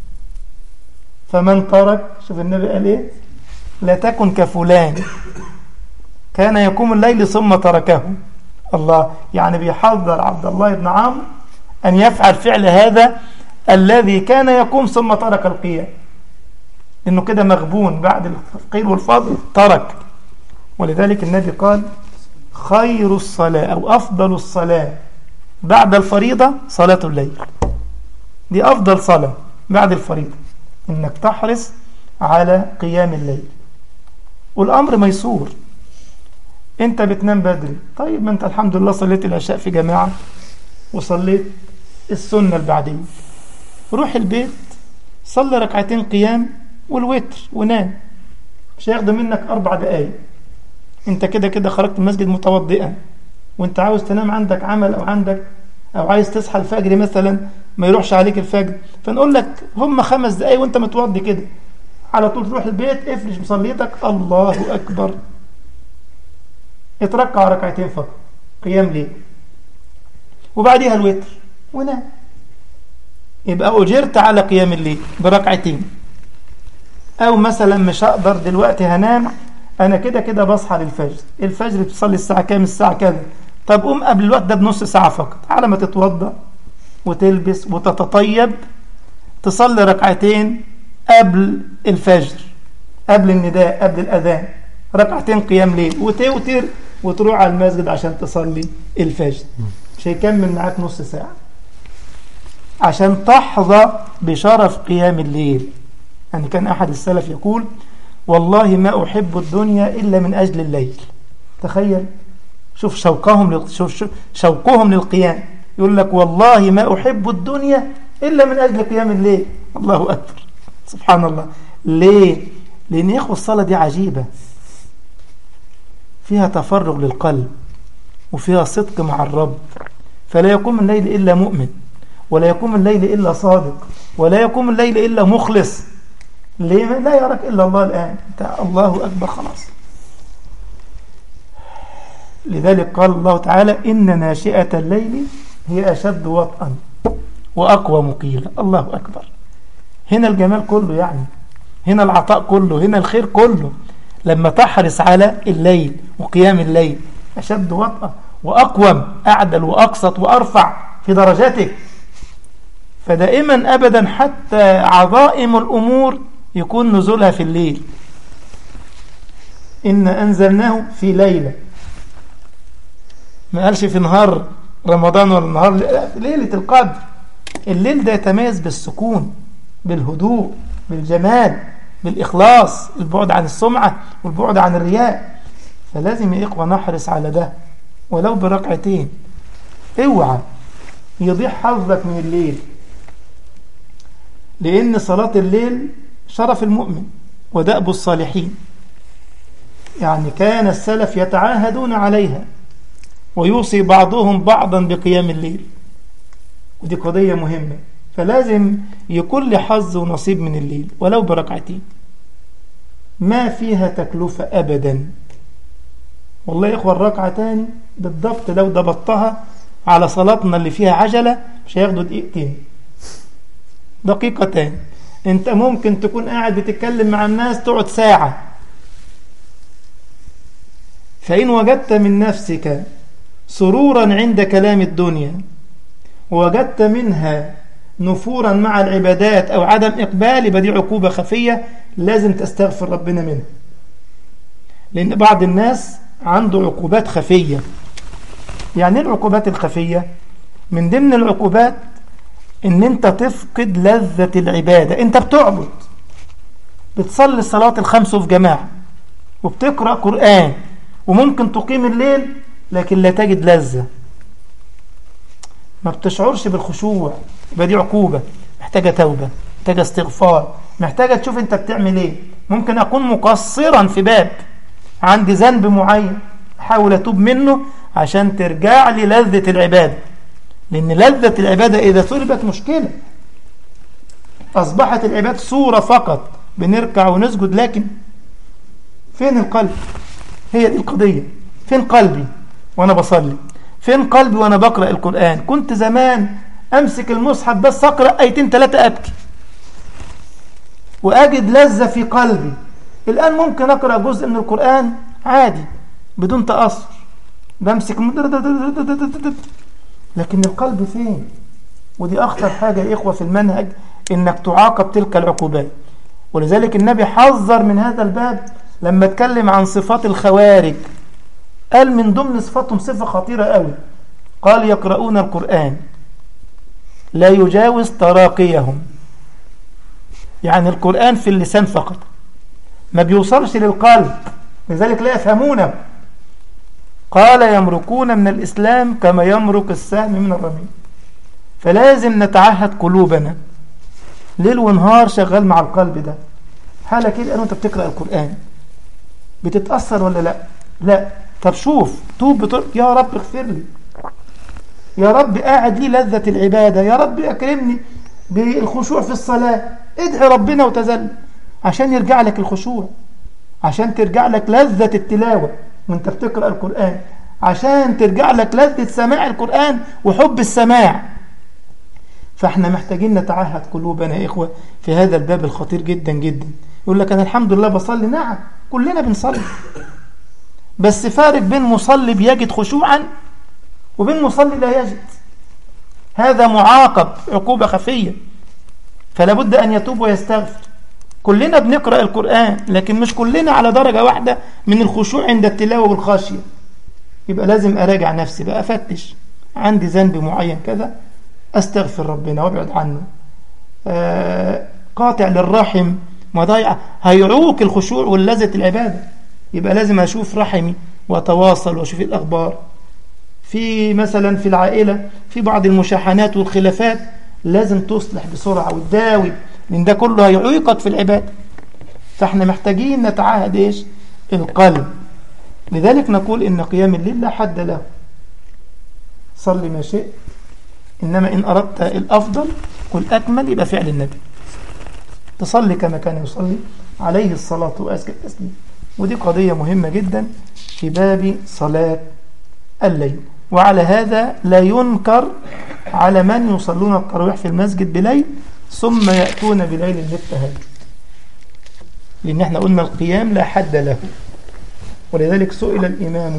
فمن ترك، شوف النبي قال إيه، لا تكن كفلان كان يقوم الليل ثم تركه. الله، يعني بيحذر عبد الله بن عمرو أن يفعل فعل هذا الذي كان يقوم ثم ترك القيام، إنه كده مغبون بعد الخير والفضل ترك. ولذلك النبي قال خير الصلاة أو أفضل الصلاة بعد الفريضة صلاة الليل، دي أفضل صلاة بعد الفريضة، إنك تحرص على قيام الليل. والأمر ميسور، أنت بتنام بدري، طيب ما أنت الحمد لله صليت العشاء في جماعة وصليت السنة البعدية، روح البيت صلي ركعتين قيام والوتر ونام، مش هياخدوا منك أربع دقايق. أنت كده كده خرجت المسجد متوضئا، وأنت عاوز تنام، عندك عمل أو عندك أو عايز تصحى الفجر مثلا ما يروحش عليك الفجر، فنقول لك هم خمس دقايق وأنت متوضي كده، على طول تروح البيت افرش مصليتك، الله أكبر، اتركع ركعتين فقط قيام ليل وبعديها الوتر ونام، يبقى أجرت على قيام الليل بركعتين. أو مثلا مش هقدر دلوقتي هنام، أنا كده كده بصحى للفجر، الفجر بتصلي الساعة كام؟ الساعة كذا، طب قوم قبل الوقت ده بنص ساعة فقط، على ما تتوضأ وتلبس وتتطيب تصلي ركعتين قبل الفجر، قبل النداء، قبل الأذان، ركعتين قيام ليل وتوتر وتروح على المسجد عشان تصلي الفجر. مش هيكمل معاك نص ساعة عشان تحظى بشرف قيام الليل. يعني كان أحد السلف يقول والله ما أحب الدنيا إلا من أجل الليل. تخيل، شوف شوقهم شوف شوقهم للقيام، يقول لك والله ما أحب الدنيا إلا من أجل قيام الليل. الله أكبر، سبحان الله. ليه؟ لأن يا إخوة الصلاة دي عجيبة، فيها تفرغ للقلب وفيها صدق مع الرب، فلا يقوم الليل إلا مؤمن، ولا يقوم الليل إلا صادق، ولا يقوم الليل إلا مخلص. ليه؟ لا يراك إلا الله الآن، انت الله أكبر خلاص. لذلك قال الله تعالى إن ناشئة الليل هي أشد وطئا وأقوى مقيلا. الله أكبر، هنا الجمال كله، يعني هنا العطاء كله، هنا الخير كله. لما تحرص على الليل وقيام الليل أشد وطئا وأقوم، أعدل وأقسط وأرفع في درجاتك. فدائما أبدا حتى عظائم الأمور يكون نزولها في الليل. إن أنزلناه في ليلة، ما قالش في نهار رمضان ولا نهار ليلة القدر. الليل ده يتميز بالسكون، بالهدوء، بالجمال، بالإخلاص، البعد عن السمعة والبعد عن الرياء. فلازم يا إخوة نحرص على ده ولو بركعتين. اوعى يضيع حظك من الليل، لأن صلاة الليل شرف المؤمن ودأب الصالحين. يعني كان السلف يتعاهدون عليها ويوصي بعضهم بعضا بقيام الليل، ودي قضية مهمة. فلازم يكون لي حظ ونصيب من الليل ولو بركعتين، ما فيها تكلفة أبدا. والله يا إخوة الركعة تاني بالضبط لو ضبطتها على صلاتنا اللي فيها عجلة مش هياخدوا دقيقتين، دقيقتين. انت ممكن تكون قاعد بتتكلم مع الناس تقعد ساعة. فإن وجدت من نفسك سرورا عند كلام الدنيا ووجدت منها نفورا مع العبادات أو عدم إقبال، يبقى دي عقوبة خفية لازم تستغفر ربنا منها. لأن بعض الناس عنده عقوبات خفية. يعني العقوبات الخفية من ضمن العقوبات ان انت تفقد لذة العبادة. انت بتعبد، بتصلي الصلاة الخمس في جماعة وبتقرأ قرآن وممكن تقيم الليل، لكن لا تجد لذة، ما بتشعرش بالخشوع. يبقى دي عقوبة محتاجة توبة، محتاجة استغفار، محتاجة تشوف انت بتعمل ايه. ممكن اكون مقصرا في باب، عندي ذنب معين، احاول اتوب منه عشان ترجع لي لذة العبادة. لأن لذة العبادة إذا سلبت مشكلة، أصبحت العبادة صورة فقط، بنركع ونسجد، لكن فين القلب؟ هي دي القضية. فين قلبي وأنا بصلي؟ فين قلبي وأنا بقرأ القرآن؟ كنت زمان أمسك المصحف بس أقرأ آيتين ثلاثة أبكي وأجد لذة في قلبي. الآن ممكن أقرأ جزء من القرآن عادي بدون تأثر، بمسك لكن القلب فين؟ ودي أخطر حاجة يا إخوة في المنهج، إنك تعاقب تلك العقوبات. ولذلك النبي حذر من هذا الباب لما اتكلم عن صفات الخوارج. قال من ضمن صفاتهم صفة خطيرة قوي، قال يقرؤون القرآن لا يجاوز تراقيهم. يعني القرآن في اللسان فقط، ما بيوصلش للقلب، لذلك لا يفهمونه. قال يمرقون من الإسلام كما يمرق السهم من الرمي. فلازم نتعهد قلوبنا ليل ونهار شغال مع القلب ده. حالك كده أنت بتقرأ القرآن بتتأثر ولا لا؟ لا. طب شوف، توب بطرق، يا رب اغفر لي، يا رب قاعد لي لذة العبادة، يا رب أكرمني بالخشوع في الصلاة. ادعي ربنا وتذل. عشان يرجع لك الخشوع، عشان ترجع لك لذة التلاوة وانت بتقرأ القرآن، عشان ترجع لك لذة سماع القرآن وحب السماع. فاحنا محتاجين نتعهد قلوبنا يا إخوة في هذا الباب الخطير جدا جدا. يقول لك أنا الحمد لله بصلي، نعم كلنا بنصلي، بس فارق بين مصلي بيجد خشوعا وبين مصلي لا يجد. هذا معاقب عقوبة خفية، فلا بد أن يتوب ويستغفر. كلنا بنقرأ القرآن لكن مش كلنا على درجة واحدة من الخشوع عند التلاوة والخاشية. يبقى لازم أراجع نفسي بقى، أفتش عندي ذنب معين كذا، أستغفر ربنا وابعد عنه. آه قاطع للرحم مضايع هيعوق الخشوع واللذة العبادة. يبقى لازم أشوف رحمي وأتواصل وأشوف الأخبار. في مثلا في العائلة في بعض المشاحنات والخلافات لازم تصلح بسرعة وتداوي، لأن ده كله هيعيقك في العبادة. فاحنا محتاجين نتعاهد إيش؟ القلب. لذلك نقول إن قيام الليل لا حد له، صلي ما شئت، إنما إن أردت الأفضل قل أكمل يبقى فعل النبي، تصلي كما كان يصلي عليه الصلاة وأزكى التسليم. ودي قضية مهمة جدا في باب صلاة الليل. وعلى هذا لا ينكر على من يصلون التراويح في المسجد بليل ثم يأتون بليل للتهجد، لأن احنا قلنا القيام لا حد له. ولذلك سئل الإمام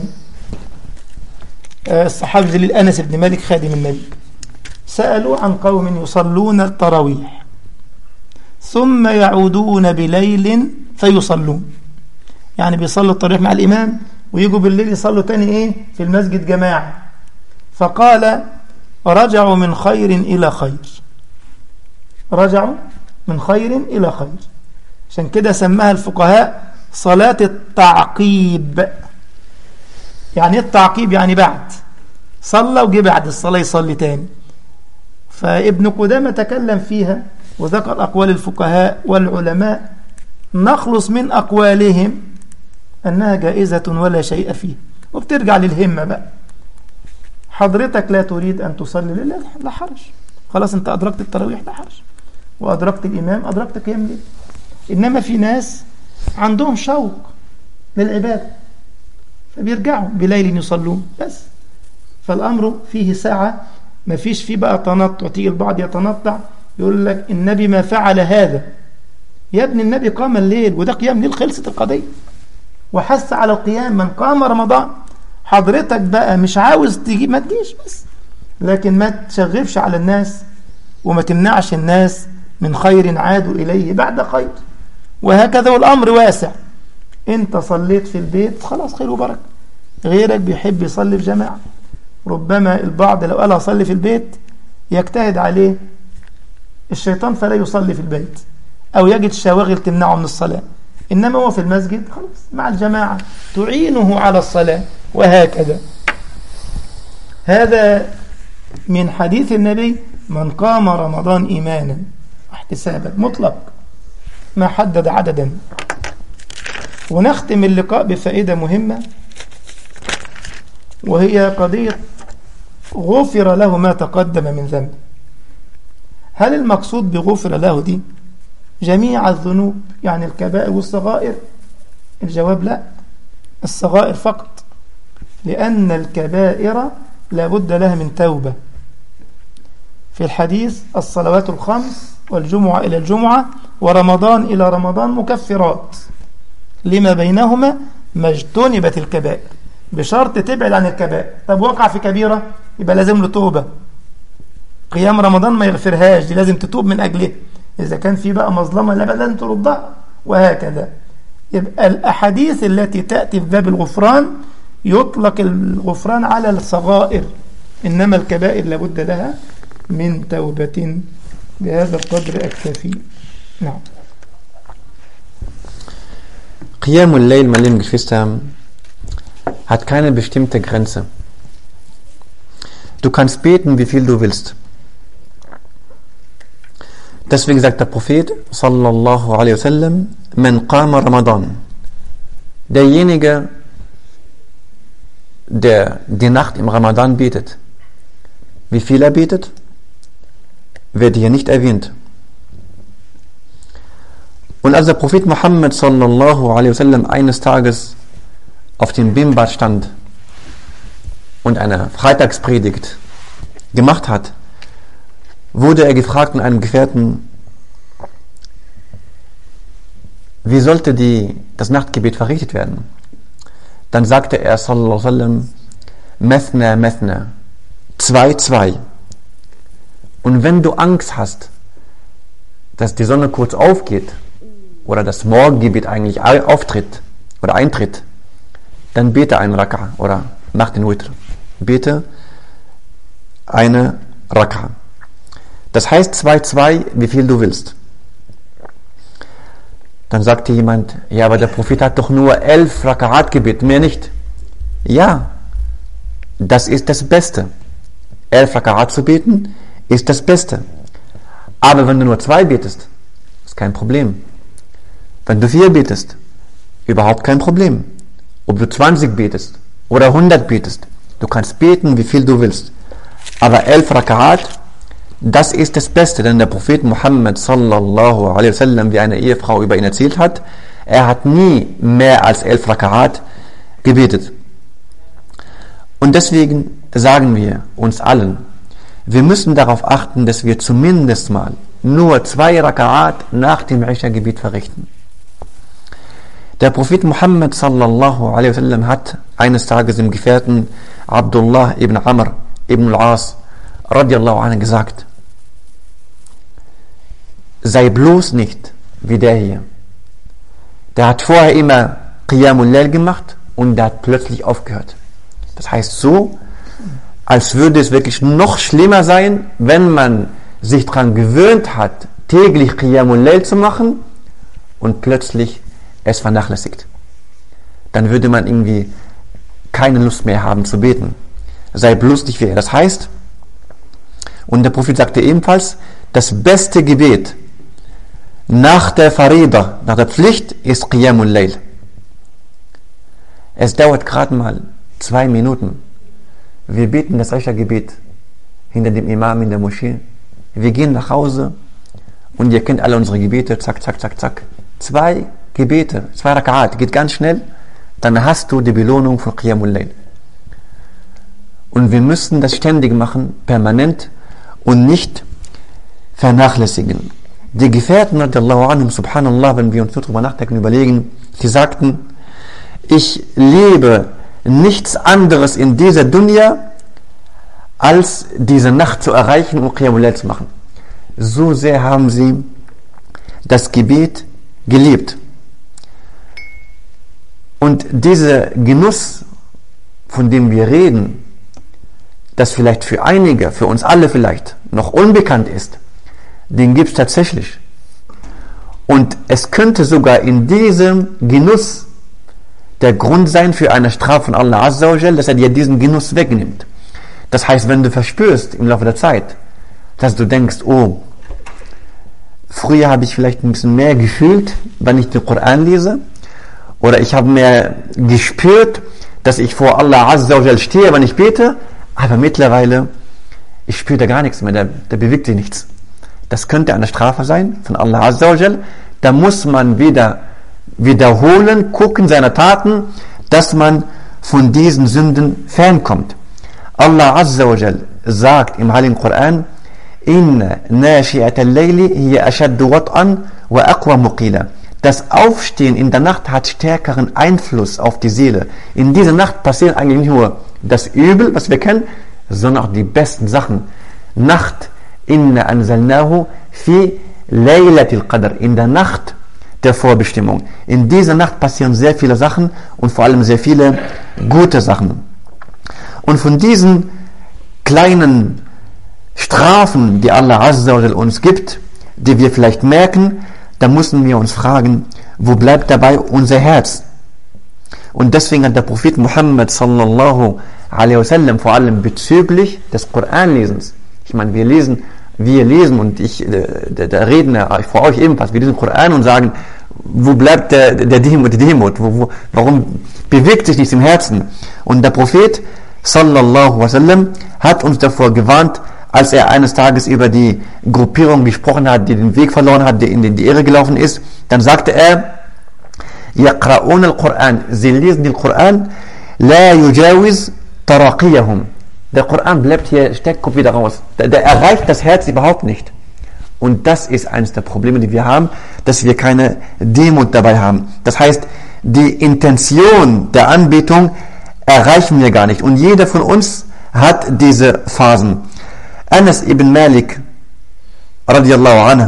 الصحابي جليل أنس بن مالك خادم النبي، سألوا عن قوم يصلون التراويح ثم يعودون بليل فيصلون، يعني بيصلوا التراويح مع الإمام ويجوا بالليل يصلوا تاني إيه في المسجد جماعة. فقال رجعوا من خير إلى خير، رجعوا من خير إلى خير. عشان كده سماها الفقهاء صلاة التعقيب. يعني التعقيب يعني بعد صلى وجي بعد الصلاة يصلي تاني. فابن قدامة تكلم فيها وذكر أقوال الفقهاء والعلماء، نخلص من أقوالهم أنها جائزة ولا شيء فيه، وبترجع للهمة بقى. حضرتك لا تريد أن تصلي لله لا حرج، خلاص أنت أدركت التراويح لا حرج، وأدركت الإمام أدركت قيام الليل. إنما في ناس عندهم شوق للعبادة فبيرجعوا بليل يصلون بس. فالأمر فيه ساعة، ما فيش فيه بقى تنطع. تيجي البعض يتنطع يقول لك النبي ما فعل هذا. يا ابن النبي قام الليل وده قيام ليل، خلصت القضية. وحث على القيام من قام رمضان. حضرتك بقى مش عاوز تجي ما تجيش بس، لكن ما تشغفش على الناس وما تمنعش الناس من خير عادوا إليه بعد خير. وهكذا والأمر واسع. انت صليت في البيت خلاص خير وبركة، غيرك بيحب يصلي في جماعة. ربما البعض لو قال أصلي في البيت يجتهد عليه الشيطان فلا يصلي في البيت، أو يجد شواغل تمنعه من الصلاة. إنما هو في المسجد خلاص مع الجماعة تعينه على الصلاة. وهكذا هذا من حديث النبي من قام رمضان إيمانا واحتسابا، مطلق ما حدد عددا. ونختم اللقاء بفائدة مهمة، وهي قضية غفر له ما تقدم من ذنب. هل المقصود بغفر له دي جميع الذنوب يعني الكبائر والصغائر؟ الجواب لا، الصغائر فقط، لأن الكبائر لا بد لها من توبة. في الحديث الصلوات الخمس والجمعة إلى الجمعة ورمضان إلى رمضان مكفرات لما بينهما ما اجتنبت الكبائر، بشرط تبعد عن الكبائر. طب وقع في كبيرة يبقى لازم له توبة. قيام رمضان ما يغفرهاش، دي لازم تتوب من أجله. إذا كان في بقى مظلمة لا لازم تردها، وهكذا. يبقى الأحاديث التي تأتي في باب الغفران يطلق الغفران على الصغائر، إنما الكبائر لابد لها من توبة. بهذا القدر أكتفي. نعم. Qiyam al-Layl, meine lieben Geschwister, hat keine bestimmte Grenze. Du kannst beten, wie viel du willst. Deswegen sagt der Prophet sallallahu alaihi wasallam, man qama Ramadan. Derjenige, der die Nacht im Ramadan betet. Wie viel er betet, wird hier nicht erwähnt. Und als der Prophet Muhammad sallallahu alaihi wasallam eines Tages auf dem Mimbar stand und eine Freitagspredigt gemacht hat, wurde er gefragt von einem Gefährten, wie sollte die, das Nachtgebet verrichtet werden? Dann sagte er sallallahu alaihi wasallam, Methna, Methna, zwei, zwei. Und wenn du Angst hast, dass die Sonne kurz aufgeht oder das Morgengebet eigentlich auftritt oder eintritt, dann bete einen Raka oder mach den Witr. Bete eine Raka. Das heißt zwei, zwei, wie viel du willst. Dann sagte jemand, ja, aber der Prophet hat doch nur elf Raka'at gebetet, mehr nicht. Ja, das ist das Beste. Elf Raka'at zu beten, ist das Beste. Aber wenn du nur zwei betest, ist kein Problem. Wenn du vier betest, überhaupt kein Problem. Ob du zwanzig betest oder hundert betest, du kannst beten, wie viel du willst. Aber elf Raka'at, das ist das Beste, denn der Prophet Muhammad sallallahu alaihi wasallam, wie eine Ehefrau über ihn erzählt hat, er hat nie mehr als elf Raka'at gebetet. Und deswegen sagen wir uns allen, wir müssen darauf achten, dass wir zumindest mal nur zwei Raka'at nach dem Isha-Gebet verrichten. Der Prophet Muhammad sallallahu alaihi wasallam hat eines Tages dem Gefährten Abdullah ibn Amr ibn al-As radiallahu anhu gesagt, sei bloß nicht wie der hier. Der hat vorher immer Qiyamul Layl gemacht und der hat plötzlich aufgehört. Das heißt so, als würde es wirklich noch schlimmer sein, wenn man sich daran gewöhnt hat, täglich Qiyamul Layl zu machen und plötzlich es vernachlässigt. Dann würde man irgendwie keine Lust mehr haben zu beten. Sei bloß nicht wie er. Das heißt, und der Prophet sagte ebenfalls, das beste Gebet nach der Farida, nach der Pflicht, ist Qiyamul Layl. Es dauert gerade mal zwei Minuten. Wir beten das Isha-Gebet hinter dem Imam in der Moschee. Wir gehen nach Hause und ihr kennt alle unsere Gebete, zack, zack, zack, zack. Zwei Gebete, zwei Raka'at, geht ganz schnell, dann hast du die Belohnung von Qiyamul Layl. Und wir müssen das ständig machen, permanent und nicht vernachlässigen. Die Gefährten, radiallahu anhum, subhanallah, wenn wir uns nur darüber nachdenken, überlegen, die sagten, ich lebe nichts anderes in dieser Dunya, als diese Nacht zu erreichen und Qiyamul Layl zu machen. So sehr haben sie das Gebet geliebt. Und dieser Genuss, von dem wir reden, das vielleicht für einige, für uns alle vielleicht noch unbekannt ist, den gibt es tatsächlich. Und es könnte sogar in diesem Genuss der Grund sein für eine Strafe von Allah Azza wa Jal, dass er dir diesen Genuss wegnimmt. Das heißt, wenn du verspürst im Laufe der Zeit, dass du denkst, oh, früher habe ich vielleicht ein bisschen mehr gefühlt, wenn ich den Koran lese, oder ich habe mehr gespürt, dass ich vor Allah Azza wa Jal stehe, wenn ich bete, aber mittlerweile, ich spüre da gar nichts mehr, da, da bewegt sich nichts. Das könnte eine Strafe sein von Allah Azza wa Jal. Da muss man wieder wiederholen, gucken seiner Taten, dass man von diesen Sünden fernkommt. Allah Azza wa Jal sagt im Heiligen Koran, Inna nashi'at al-layli hiya ashaddu wat'an wa aqwa muqila. Das Aufstehen in der Nacht hat stärkeren Einfluss auf die Seele. In dieser Nacht passiert eigentlich nicht nur das Übel, was wir kennen, sondern auch die besten Sachen. Nacht, inna anzalnahu fi laylatil qadr, in der Nacht der Vorbestimmung. In dieser Nacht passieren sehr viele Sachen und vor allem sehr viele gute Sachen. Und von diesen kleinen Strafen, die Allah Azza wa Jal uns gibt, die wir vielleicht merken, da müssen wir uns fragen, wo bleibt dabei unser Herz? Und deswegen hat der Prophet Muhammad sallallahu alaihi wasallam vor allem bezüglich des Koranlesens, ich meine, wir lesen, wir lesen und ich, der, der Redner vor euch ebenfalls, wir lesen Koran und sagen, wo bleibt der, der Demut, die Demut? Wo, wo, warum bewegt sich nichts im Herzen? Und der Prophet sallallahu alaihi wasallam hat uns davor gewarnt, als er eines Tages über die Gruppierung gesprochen hat, die den Weg verloren hat, die in die Irre gelaufen ist, dann sagte er, يقرؤون القرآن, sie lesen den Koran, لا يجاوز تراقيهم. Der Koran bleibt hier, steckt, kommt wieder raus. Der, der erreicht das Herz überhaupt nicht. Und das ist eines der Probleme, die wir haben, dass wir keine Demut dabei haben. Das heißt, die Intention der Anbetung erreichen wir gar nicht. Und jeder von uns hat diese Phasen. Anas ibn Malik, radiallahu anhu,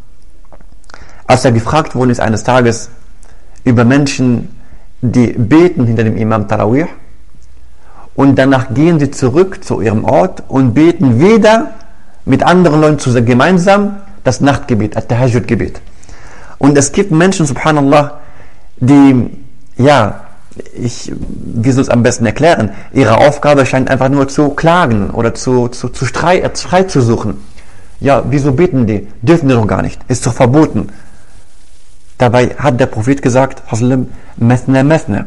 als er gefragt worden ist eines Tages über Menschen, die beten hinter dem Imam Tarawih, und danach gehen sie zurück zu ihrem Ort und beten wieder mit anderen Leuten zusammen gemeinsam das Nachtgebet, das Tahajjud-Gebet. Und es gibt Menschen, subhanallah, die, ja, ich, wie soll es am besten erklären, ihre Aufgabe scheint einfach nur zu klagen oder zu, zu, zu Streit, Streit zu suchen. Ja, wieso beten die? Dürfen die doch gar nicht. Ist doch verboten. Dabei hat der Prophet gesagt, Methna Methna.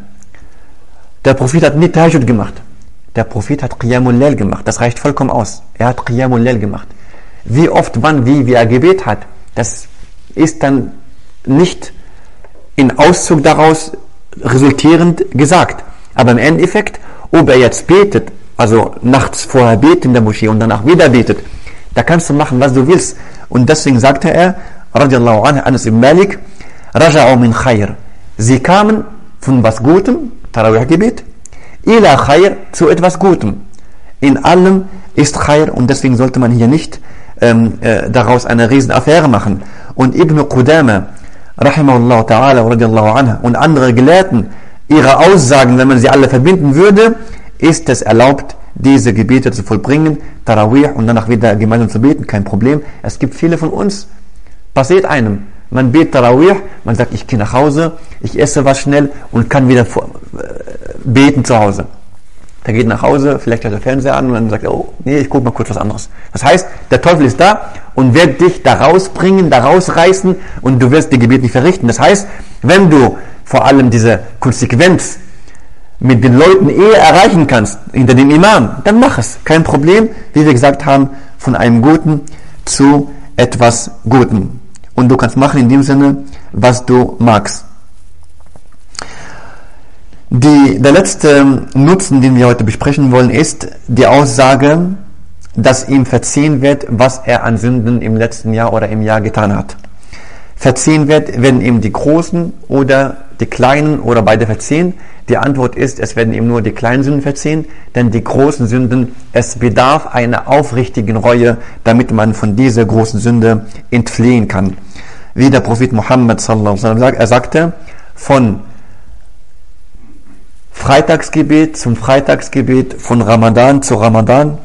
Der Prophet hat nicht Tahajjud gemacht. Der Prophet hat Qiyamul Layl gemacht. Das reicht vollkommen aus. Er hat Qiyamul Layl gemacht. Wie oft, wann, wie, wie er Gebet hat, das ist dann nicht in Auszug daraus resultierend gesagt. Aber im Endeffekt, ob er jetzt betet, also nachts vorher betet in der Moschee und danach wieder betet, da kannst du machen, was du willst. Und deswegen sagte er, radiallahu anhu, Anas ibn Malik, Raja'u min Khair. Sie kamen von was Gutem, Tarawih-Gebet, ila Khair, zu etwas Gutem. In allem ist Khair, und deswegen sollte man hier nicht ähm, äh, daraus eine Riesenaffäre machen. Und Ibn Qudama, rahimahullah ta'ala, radiallahu anhu, und andere Gelehrten, ihre Aussagen, wenn man sie alle verbinden würde, ist es erlaubt, diese Gebete zu vollbringen, Tarawih, und danach wieder gemeinsam zu beten, kein Problem. Es gibt viele von uns, passiert einem, man betet Tarawih, man sagt, ich gehe nach Hause, ich esse was schnell und kann wieder vor, äh, beten zu Hause. Der geht nach Hause, vielleicht hat er Fernseher an und dann sagt er, oh, nee, ich gucke mal kurz was anderes. Das heißt, der Teufel ist da und wird dich da rausbringen, da rausreißen, und du wirst die Gebet nicht verrichten. Das heißt, wenn du vor allem diese Konsequenz mit den Leuten eher erreichen kannst, hinter dem Imam, dann mach es. Kein Problem, wie wir gesagt haben, von einem Guten zu etwas Guten. Und du kannst machen in dem Sinne, was du magst. Die, der letzte Nutzen, den wir heute besprechen wollen, ist die Aussage, dass ihm verziehen wird, was er an Sünden im letzten Jahr oder im Jahr getan hat. Verziehen wird, werden ihm die großen oder die kleinen oder beide verziehen. Die Antwort ist, es werden ihm nur die kleinen Sünden verziehen, denn die großen Sünden, es bedarf einer aufrichtigen Reue, damit man von dieser großen Sünde entfliehen kann. Wie der Prophet Muhammad sallallahu alaihi wasallam sagt, er sagte, von Freitagsgebet zum Freitagsgebet, von Ramadan zu Ramadan,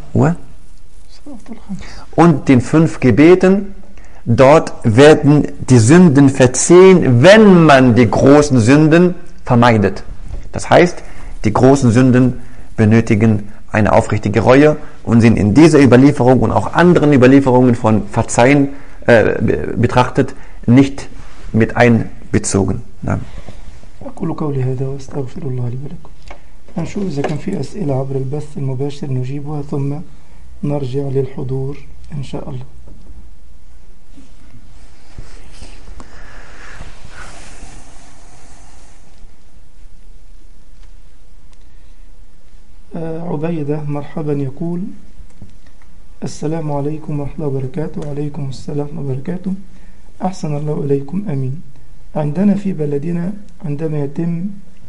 und den fünf Gebeten, dort werden die Sünden verziehen, wenn man die großen Sünden vermeidet. Das heißt, die großen Sünden benötigen eine aufrichtige Reue und sind in dieser Überlieferung und auch anderen Überlieferungen von Verzeihen äh, betrachtet nicht mit einbezogen. Nein. أقول قولي هذا وأستغفر الله لي ولكم. نشوف إذا كان في أسئلة عبر البث المباشر نجيبها ثم نرجع للحضور إن شاء الله. عبيدة مرحبا يقول السلام عليكم ورحمة الله وبركاته. وعليكم السلام ورحمة الله وبركاته. أحسن الله إليكم آمين. عندنا في بلدنا عندما يتم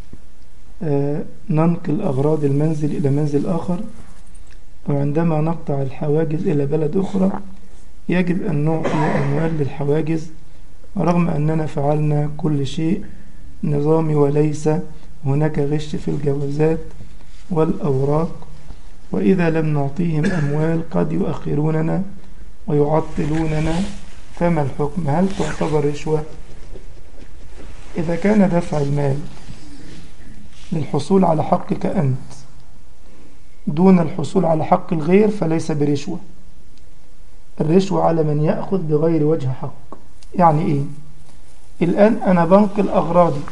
ننقل أغراض المنزل إلى منزل آخر أو عندما نقطع الحواجز إلى بلد أخرى يجب أن نعطي أموال للحواجز رغم أننا فعلنا كل شيء نظامي وليس هناك غش في الجوازات والأوراق، وإذا لم نعطيهم أموال قد يؤخروننا ويعطلوننا، فما الحكم؟ هل تعتبر رشوة؟ إذا كان دفع المال للحصول على حقك أنت دون الحصول على حق الغير فليس برشوة. الرشوة على من يأخذ بغير وجه حق. يعني إيه؟ الآن أنا بنقل أغراضي،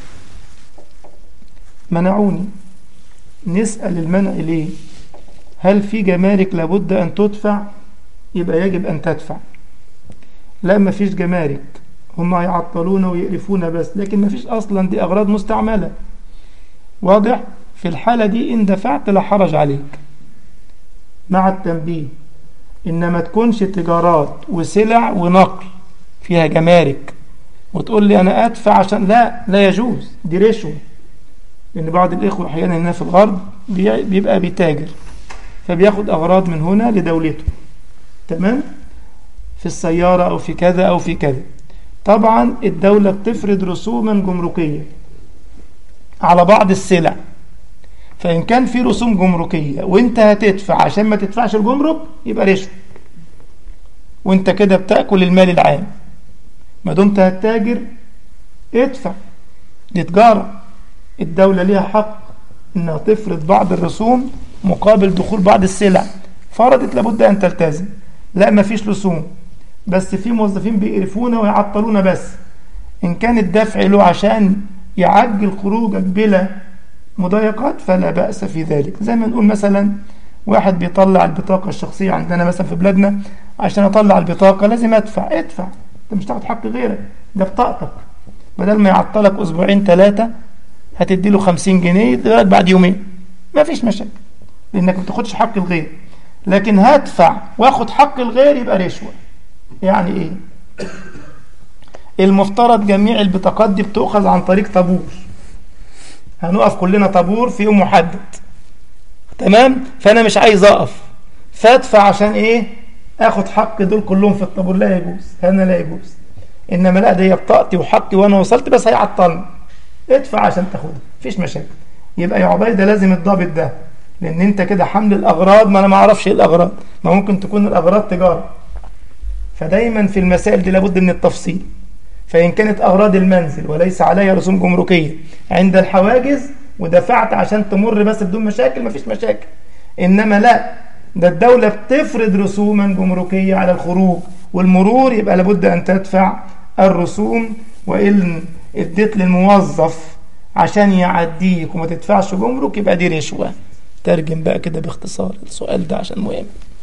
منعوني، نسأل المنع ليه؟ هل في جمارك لابد أن تدفع يبقى يجب أن تدفع. لا ما فيش جمارك، هم يعطلون ويقرفون بس، لكن ما فيش أصلا، دي أغراض مستعملة. واضح؟ في الحالة دي إن دفعت لا حرج عليك مع التنبيه، إنما تكونش تجارات وسلع ونقل فيها جمارك وتقول لي أنا أدفع عشان لا لا يجوز، دي رشوة. لأن بعض الإخوة أحيانا هنا في الغرب بيبقى بيتاجر فبياخد أغراض من هنا لدولته، تمام، في السيارة أو في كذا أو في كذا. طبعا الدولة بتفرض رسوما جمركية على بعض السلع، فإن كان في رسوم جمركية وانت هتدفع عشان ما تدفعش الجمرك يبقى رشوة، وانت كده بتأكل المال العام. ما دمت هتتاجر ادفع، دي تجارة، الدولة ليها حق انها تفرض بعض الرسوم مقابل دخول بعض السلع، فرضت لابد ان تلتزم. لا ما فيش رسوم، بس في موظفين بيقرفونا ويعطلونا بس. ان كان الدفع له عشان يعجل خروجك بلا مضايقات فلا بأس في ذلك. زي ما نقول مثلا واحد بيطلع البطاقة الشخصية عندنا مثلا في بلادنا، عشان اطلع البطاقة لازم ادفع، ادفع، انت مش تاخد حق غيرك، ده بطاقتك، بدل ما يعطلك اسبوعين ثلاثة هتدي له خمسين جنيه يديلك بعد يومين، ما فيش مشاكل لانك ما بتاخدش حق الغير. لكن هدفع واخد حق الغير يبقى رشوة. يعني ايه؟ المفترض جميع البطاقات دي بتؤخذ عن طريق طابور، هنقف كلنا طابور في يوم محدد، تمام، فانا مش عايز اقف فادفع عشان ايه؟ اخد حق دول كلهم في الطابور، لا يجوز، هنا لا يجوز. انما لا، ده هي بطاقتي وحقي وانا وصلت بس هيعطلني، ادفع عشان تاخدها، مفيش مشاكل. يبقى يا عبيدة لازم الضابط ده، لان انت كده حمل الاغراض، ما انا ما اعرفش ايه الاغراض، ما ممكن تكون الاغراض تجارة، فدايما في المسائل دي لابد من التفصيل. فإن كانت أغراض المنزل وليس عليها رسوم جمركية عند الحواجز ودفعت عشان تمر بس بدون مشاكل، مفيش مشاكل. إنما لا، ده الدولة بتفرض رسوما جمركية على الخروج والمرور، يبقى لابد أن تدفع الرسوم. وإن اديت للموظف عشان يعديك وما تدفعش جمرك يبقى دي رشوة. ترجم بقى كده باختصار السؤال ده عشان مهم.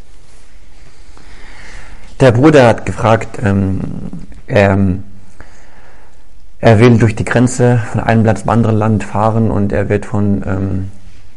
Der Bruder hat gefragt, ähm, ähm, er will durch die Grenze von einem Land zum anderen Land fahren und er wird von, ähm,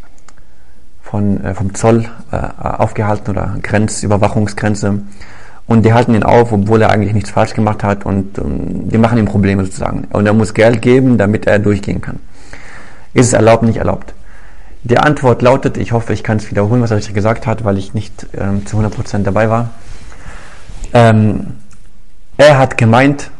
von, äh, vom Zoll äh, aufgehalten oder Grenzüberwachungsgrenze, und die halten ihn auf, obwohl er eigentlich nichts falsch gemacht hat, und ähm, die machen ihm Probleme sozusagen. Und er muss Geld geben, damit er durchgehen kann. Ist es erlaubt, nicht erlaubt? Die Antwort lautet, ich hoffe, ich kann es wiederholen, was er richtig gesagt hat, weil ich nicht ähm, zu hundert Prozent dabei war. Ähm, er hat gemeint,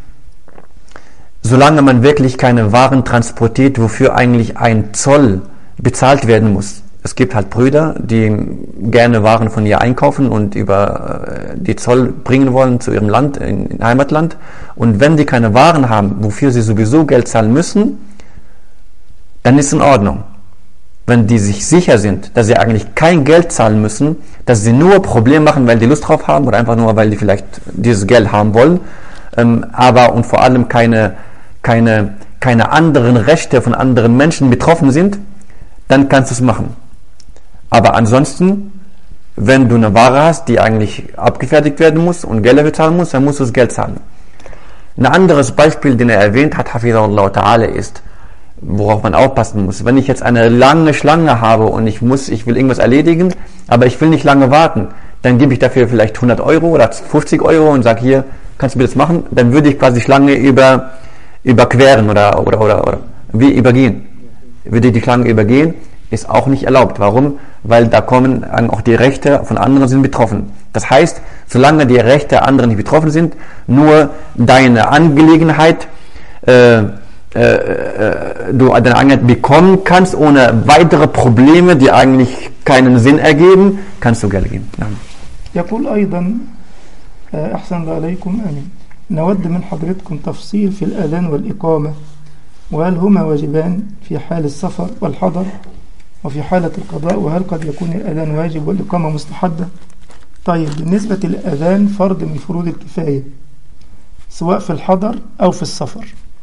solange man wirklich keine Waren transportiert, wofür eigentlich ein Zoll bezahlt werden muss. Es gibt halt Brüder, die gerne Waren von ihr einkaufen und über die Zoll bringen wollen zu ihrem Land, in, in Heimatland. Und wenn die keine Waren haben, wofür sie sowieso Geld zahlen müssen, dann ist es in Ordnung. Wenn die sich sicher sind, dass sie eigentlich kein Geld zahlen müssen, dass sie nur Probleme machen, weil die Lust drauf haben oder einfach nur, weil die vielleicht dieses Geld haben wollen, ähm, aber und vor allem keine, keine, keine anderen Rechte von anderen Menschen betroffen sind, dann kannst du es machen. Aber ansonsten, wenn du eine Ware hast, die eigentlich abgefertigt werden muss und Geld dafür zahlen muss, dann musst du das Geld zahlen. Ein anderes Beispiel, den er erwähnt hat, Hafidhullah Ta'ala, ist, worauf man aufpassen muss. Wenn ich jetzt eine lange Schlange habe und ich muss, ich will irgendwas erledigen, aber ich will nicht lange warten, dann gebe ich dafür vielleicht hundert Euro oder fünfzig Euro und sage, hier, kannst du mir das machen? Dann würde ich quasi die Schlange über, überqueren oder, oder, oder, oder, wie übergehen. Würde ich die Schlange übergehen, ist auch nicht erlaubt. Warum? Weil da kommen auch die Rechte von anderen sind betroffen. Das heißt, solange die Rechte anderer nicht betroffen sind, nur deine Angelegenheit, äh, du deine Angelegenheit bekommen kannst, ohne weitere Probleme, die eigentlich keinen Sinn ergeben, kannst du Geld geben. Ja. يقول أيضا أحسن الله عليكم آمين، نود من حضرتكم تفصيل في الأذان والإقامة، وهل هما واجبان في حال السفر والحضر وفي حالة القضاء، وهل قد يكون الأذان واجب والإقامة مستحبة؟ طيب، بالنسبة للأذان فرض من فروض الكفاية سواء في الحضر أو في السفر.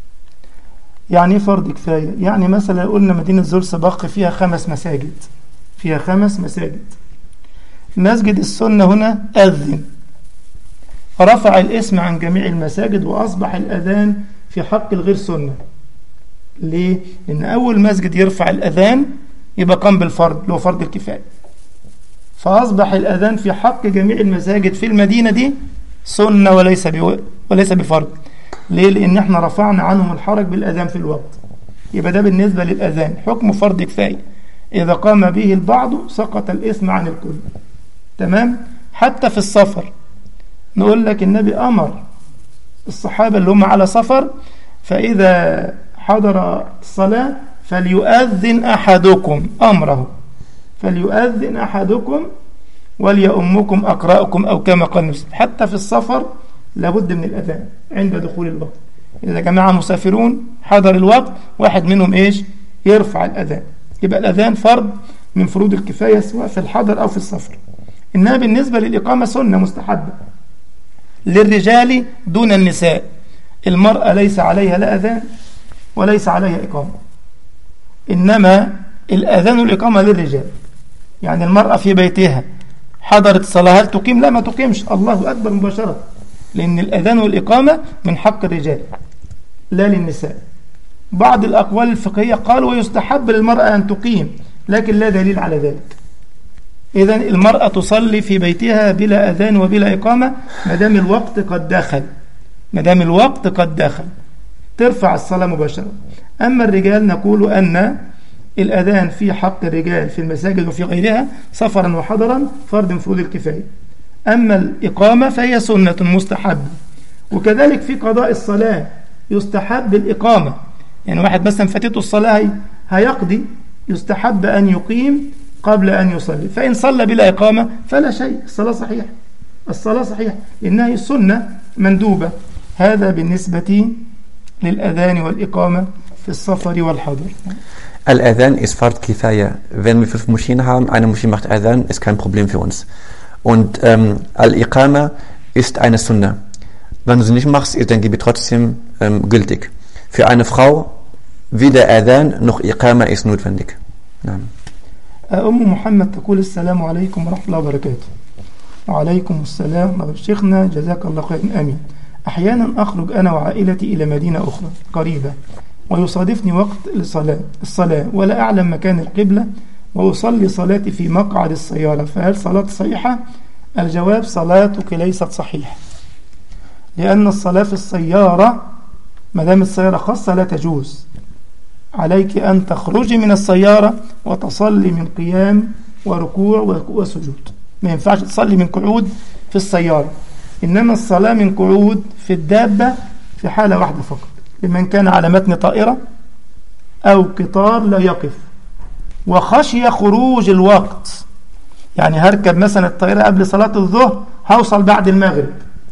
يعني فرض كفاية، يعني مثلا قلنا مدينة زرسباق فيها خمس مساجد، فيها خمس مساجد، مسجد السنة هنا أذن رفع الاسم عن جميع المساجد وأصبح الأذان في حق الغير سنة. ليه؟ لأن أول مسجد يرفع الأذان يبقى قام بالفرض اللي هو فرض الكفاية، فأصبح الأذان في حق جميع المساجد في المدينة دي سنة وليس بو... وليس بفرض. ليه؟ لأن احنا رفعنا عنهم الحرج بالأذان في الوقت. يبقى ده بالنسبة للأذان حكم فرض كفاية، إذا قام به البعض سقط الإثم عن الكل. تمام؟ حتى في السفر نقول لك النبي أمر الصحابة اللي هم على سفر فإذا حضر الصلاة فليؤذن أحدكم، أمره فليؤذن أحدكم وليؤمكم أقرأكم أو كما قال مسلم. حتى في السفر لابد من الأذان عند دخول الوقت. إذا جماعة مسافرون حضر الوقت واحد منهم إيش يرفع الأذان، يبقى الأذان فرض من فروض الكفاية سواء في الحضر أو في السفر. إنها بالنسبة للإقامة سنة مستحبة للرجال دون النساء. المرأة ليس عليها لا أذان وليس عليها إقامة، إنما الأذان والإقامة للرجال. يعني المرأة في بيتها حضرت الصلاة هل تقيم؟ لا، ما تقيمش، الله أكبر مباشرة، لأن الأذان والإقامة من حق الرجال لا للنساء. بعض الأقوال الفقهية قال ويستحب للمرأة أن تقيم، لكن لا دليل على ذلك. إذن المرأة تصلي في بيتها بلا أذان وبلا إقامة مدام الوقت قد دخل، مدام الوقت قد دخل ترفع الصلاة مباشرة. أما الرجال نقول أن الأذان في حق الرجال في المساجد وفي غيرها سفرا وحضرا فرض من فروض الكفاية. أما الإقامة فهي سنة مستحبة. وكذلك في قضاء الصلاة يستحب الإقامة، يعني واحد مثلا فاتته الصلاة هيقضي يستحب أن يقيم قبل أن يصلي، فإن صلى بلا إقامة فلا شيء، الصلاة صحيحة، الصلاة صحيحة إنها السنة مندوبة. هذا بالنسبة للأذان والإقامة في السفر والحضر. Al-Adhan ist Fard Kifaya. Wenn wir fünf Moscheen haben, eine Moschee macht Adhan, ist kein Problem für uns. Und ähm, Al-Iqama ist eine Sunna. Wenn du sie nicht machst, ist dein Gebet trotzdem ähm, gültig. Für eine Frau weder Adhan noch Iqama ist notwendig. Ja. أم محمد تقول السلام عليكم ورحمة الله وبركاته. وعليكم السلام. شيخنا جزاك الله خير. آمين. أحيانا أخرج أنا وعائلتي إلى مدينة أخرى قريبة ويصادفني وقت لصلاة الصلاة ولا أعلم مكان القبلة وأصلي صلاتي في مقعد السيارة، فهل صلاة صحيحة؟ الجواب صلاتك ليست صحيحة، لأن الصلاة في السيارة مدام السيارة خاصة لا تجوز. عليك أن تخرجي من السيارة وتصلي من قيام وركوع وسجود، ما ينفعش تصلي من قعود في السيارة. إنما الصلاة من قعود في الدابة في حالة واحدة فقط، لمن كان على متن طائرة أو قطار لا يقف وخشي خروج الوقت. يعني هركب مثلا الطائرة قبل صلاة الظهر هوصل بعد المغرب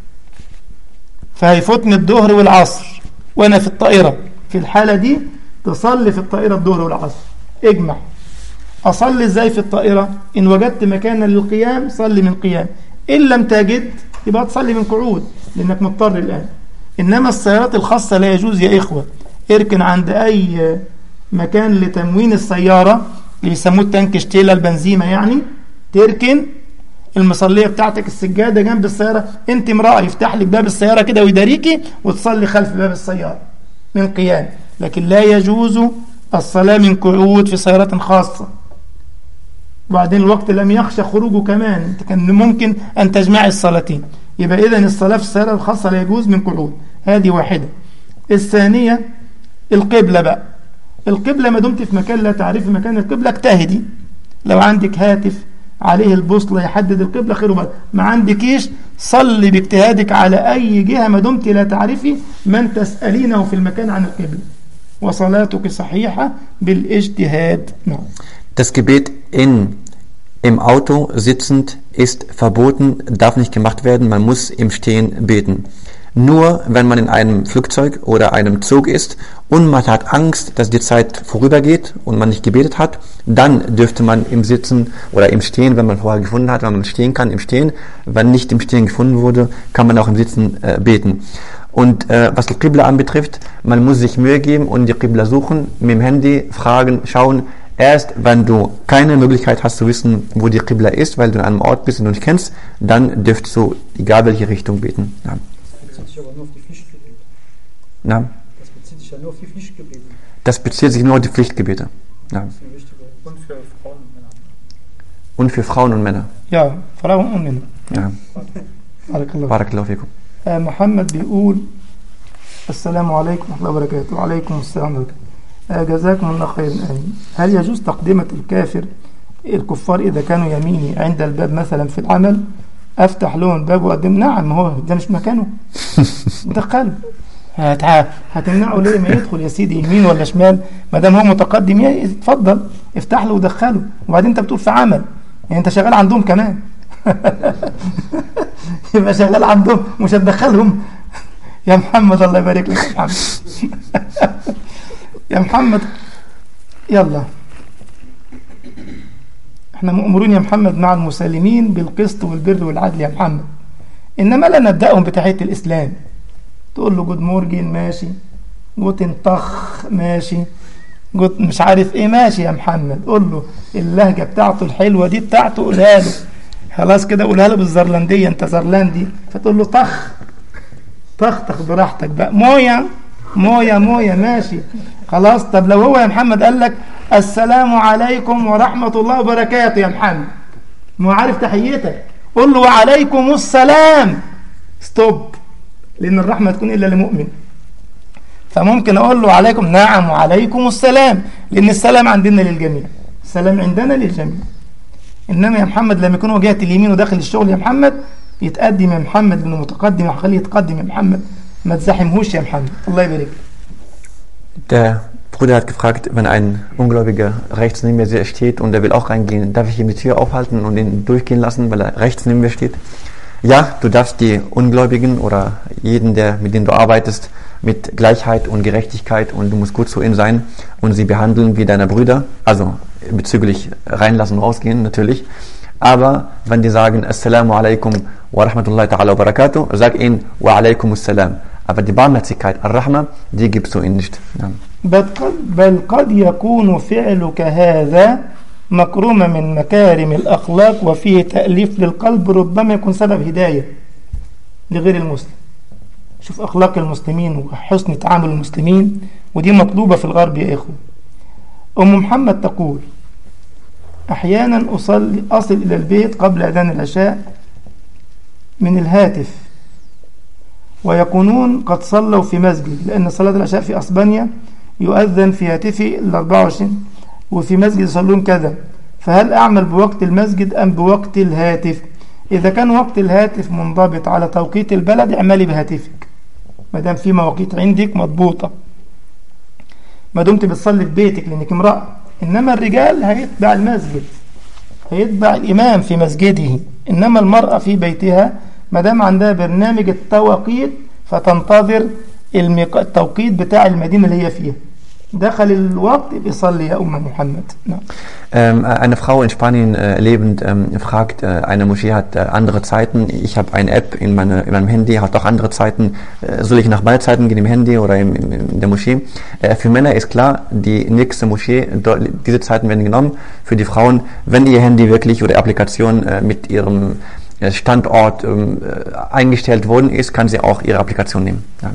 فهيفوتني الظهر والعصر وأنا في الطائرة، في الحالة دي تصلي في الطائرة الظهر والعصر. اجمع أصلي ازاي في الطائرة؟ إن وجدت مكانا للقيام صلي من قيام، إن لم تجد يبقى تصلي من قعود لأنك مضطر الآن. إنما السيارات الخاصة لا يجوز يا إخوة. اركن عند أي مكان لتموين السيارة اللي يسموه التانك شتيلة البنزيمة، يعني تركن المصلية بتاعتك السجادة جنب السيارة، انت امرأة يفتح لك باب السيارة كده ويداريكي وتصلي خلف باب السيارة من قيام. لكن لا يجوز الصلاة من قعود في سيارة خاصة. وبعدين الوقت لم يخشى خروجه كمان، كان ممكن أن تجمع الصلاتين. يبقى إذن الصلاة في السيارة الخاصة لا يجوز من قعود. هذه واحدة. الثانية القبلة بقى. القبلة ما دمت في مكان لا تعرف مكان القبلة اجتهدي. لو عندك هاتف عليه البوصلة يحدد القبلة خير وبركة، ما عندكيش صلي باجتهادك على أي جهة ما دمت لا تعرفي من تسألينه في المكان عن القبلة، وصلاتك صحيحة بالاجتهاد. نعم. Das Gebet in, im Auto sitzend ist verboten, darf nicht gemacht werden, man muss im Stehen beten. Nur wenn man in einem Flugzeug oder einem Zug ist und man hat Angst, dass die Zeit vorübergeht und man nicht gebetet hat, dann dürfte man im Sitzen oder im Stehen, wenn man vorher gefunden hat, wenn man stehen kann, im Stehen. Wenn nicht im Stehen gefunden wurde, kann man auch im Sitzen äh, beten. Und äh, was die Qibla anbetrifft, man muss sich Mühe geben und die Qibla suchen, mit dem Handy fragen, schauen, Erst wenn du keine Möglichkeit hast zu wissen, wo die Qibla ist, weil du in einem Ort bist, den du nicht kennst, dann dürftest du egal welche Richtung beten. Ja. Das bezieht sich aber nur auf die Pflichtgebete. Na? Das bezieht sich ja nur auf die Pflichtgebete. Das bezieht sich nur auf die Pflichtgebete. Ja. Das ist eine wichtige. Und für Frauen und Männer. Und für Frauen und Männer. Ja, Frauen und Männer. Ja. Barakallah. Barakallahu fikum. آه محمد بيقول السلام عليكم ورحمة الله وبركاته. وعليكم السلام ورحمة الله. آه جزاكم الله خيرا. آمين. هل يجوز تقدمة الكافر الكفار إذا كانوا يميني عند الباب مثلا في العمل أفتح لهم الباب وأقدم؟ نعم، هو ده مش مكانه. دخله. هت- هتمنعه ليه؟ ما يدخل يا سيدي يمين ولا شمال، ما دام هو متقدم ي- اتفضل افتح له ودخله. وبعدين انت بتقول في عمل، يعني انت شغال عندهم كمان. يبقى شغال عندهم مش هتدخلهم. يا محمد الله يبارك لك يا محمد. يا محمد يلا، احنا مأمورون يا محمد مع المسلمين بالقسط والبر والعدل يا محمد، انما لا نبدأهم بتحية الاسلام. تقول له جود مورجن ماشي، جوتن طخ ماشي، جوت مش عارف ايه ماشي يا محمد. قول له اللهجة بتاعته الحلوة دي بتاعته قولها له، خلاص كده قولها له بالزرلندية، انت زرلندي، فتقول له طخ طخ طخ براحتك بقى. مويا مويا مويا ماشي خلاص. طب لو هو يا محمد قال لك السلام عليكم ورحمة الله وبركاته يا محمد، ما هو عارف تحيتك، قول له وعليكم السلام. ستوب، لأن الرحمة تكون إلا لمؤمن. فممكن أقول له عليكم، نعم وعليكم السلام، لأن السلام عندنا للجميع، السلام عندنا للجميع. إنما يا محمد لما يكون وجهة اليمين وداخل الشغل يا محمد يتقدم يا محمد، لأنه متقدم، خليه يتقدم يا محمد، ما تزاحمهوش يا محمد. الله يبارك. Der Bruder hat gefragt, wenn ein Ungläubiger rechts neben mir steht und er will auch reingehen, darf ich ihm die Tür aufhalten und ihn durchgehen lassen, weil er rechts neben mir steht? Ja, du darfst die Ungläubigen oder jeden, der, mit dem du arbeitest, mit Gleichheit und Gerechtigkeit, und du musst gut zu ihnen sein und sie behandeln wie deine Brüder, also bezüglich reinlassen, rausgehen natürlich. Aber wenn die sagen Assalamu alaikum wa rahmatullahi ta'ala wa barakatuh, sag ihnen wa alaikum assalam. Aber die Barmherzigkeit, Ar-Rahma, die gibst du ihnen nicht. Ja. بل قد, بل قد يكون فعلك هذا مكروما من مكارم الأخلاق وفيه تأليف للقلب، ربما يكون سبب هداية لغير المسلم. شوف أخلاق المسلمين وحسن تعامل المسلمين، ودي مطلوبة في الغرب يا إخوة. أم محمد تقول أحيانا أصل, أصل إلى البيت قبل أذان العشاء من الهاتف، ويكونون قد صلوا في مسجد، لأن صلاة العشاء في أسبانيا يؤذن في هاتفي الأربعة وعشرين، وفي مسجد يصلون كذا، فهل أعمل بوقت المسجد أم بوقت الهاتف؟ إذا كان وقت الهاتف منضبط على توقيت البلد اعملي بهاتفك، ما دام في مواقيت عندك مضبوطة، ما دمت بتصلي في بيتك لأنك امرأة. إنما الرجال هيتبع المسجد، هيتبع الإمام في مسجده، إنما المرأة في بيتها ما دام عندها برنامج التوقيت فتنتظر الميق... التوقيت بتاع المدينة اللي هي فيها، دخل الوقت بيصلي يا أم محمد. نعم. Ähm, eine Frau in Spanien äh, lebend ähm, fragt, äh, eine Moschee hat äh, andere Zeiten. Ich habe eine App in, meine, in meinem Handy, hat auch andere Zeiten. Äh, soll ich nach beiden Zeiten gehen, im Handy oder im, im, in der Moschee? Äh, für Männer ist klar, die nächste Moschee, dort, diese Zeiten werden genommen. Für die Frauen, wenn ihr Handy wirklich oder Applikation äh, mit ihrem äh, Standort ähm, äh, eingestellt worden ist, kann sie auch ihre Applikation nehmen. Ja.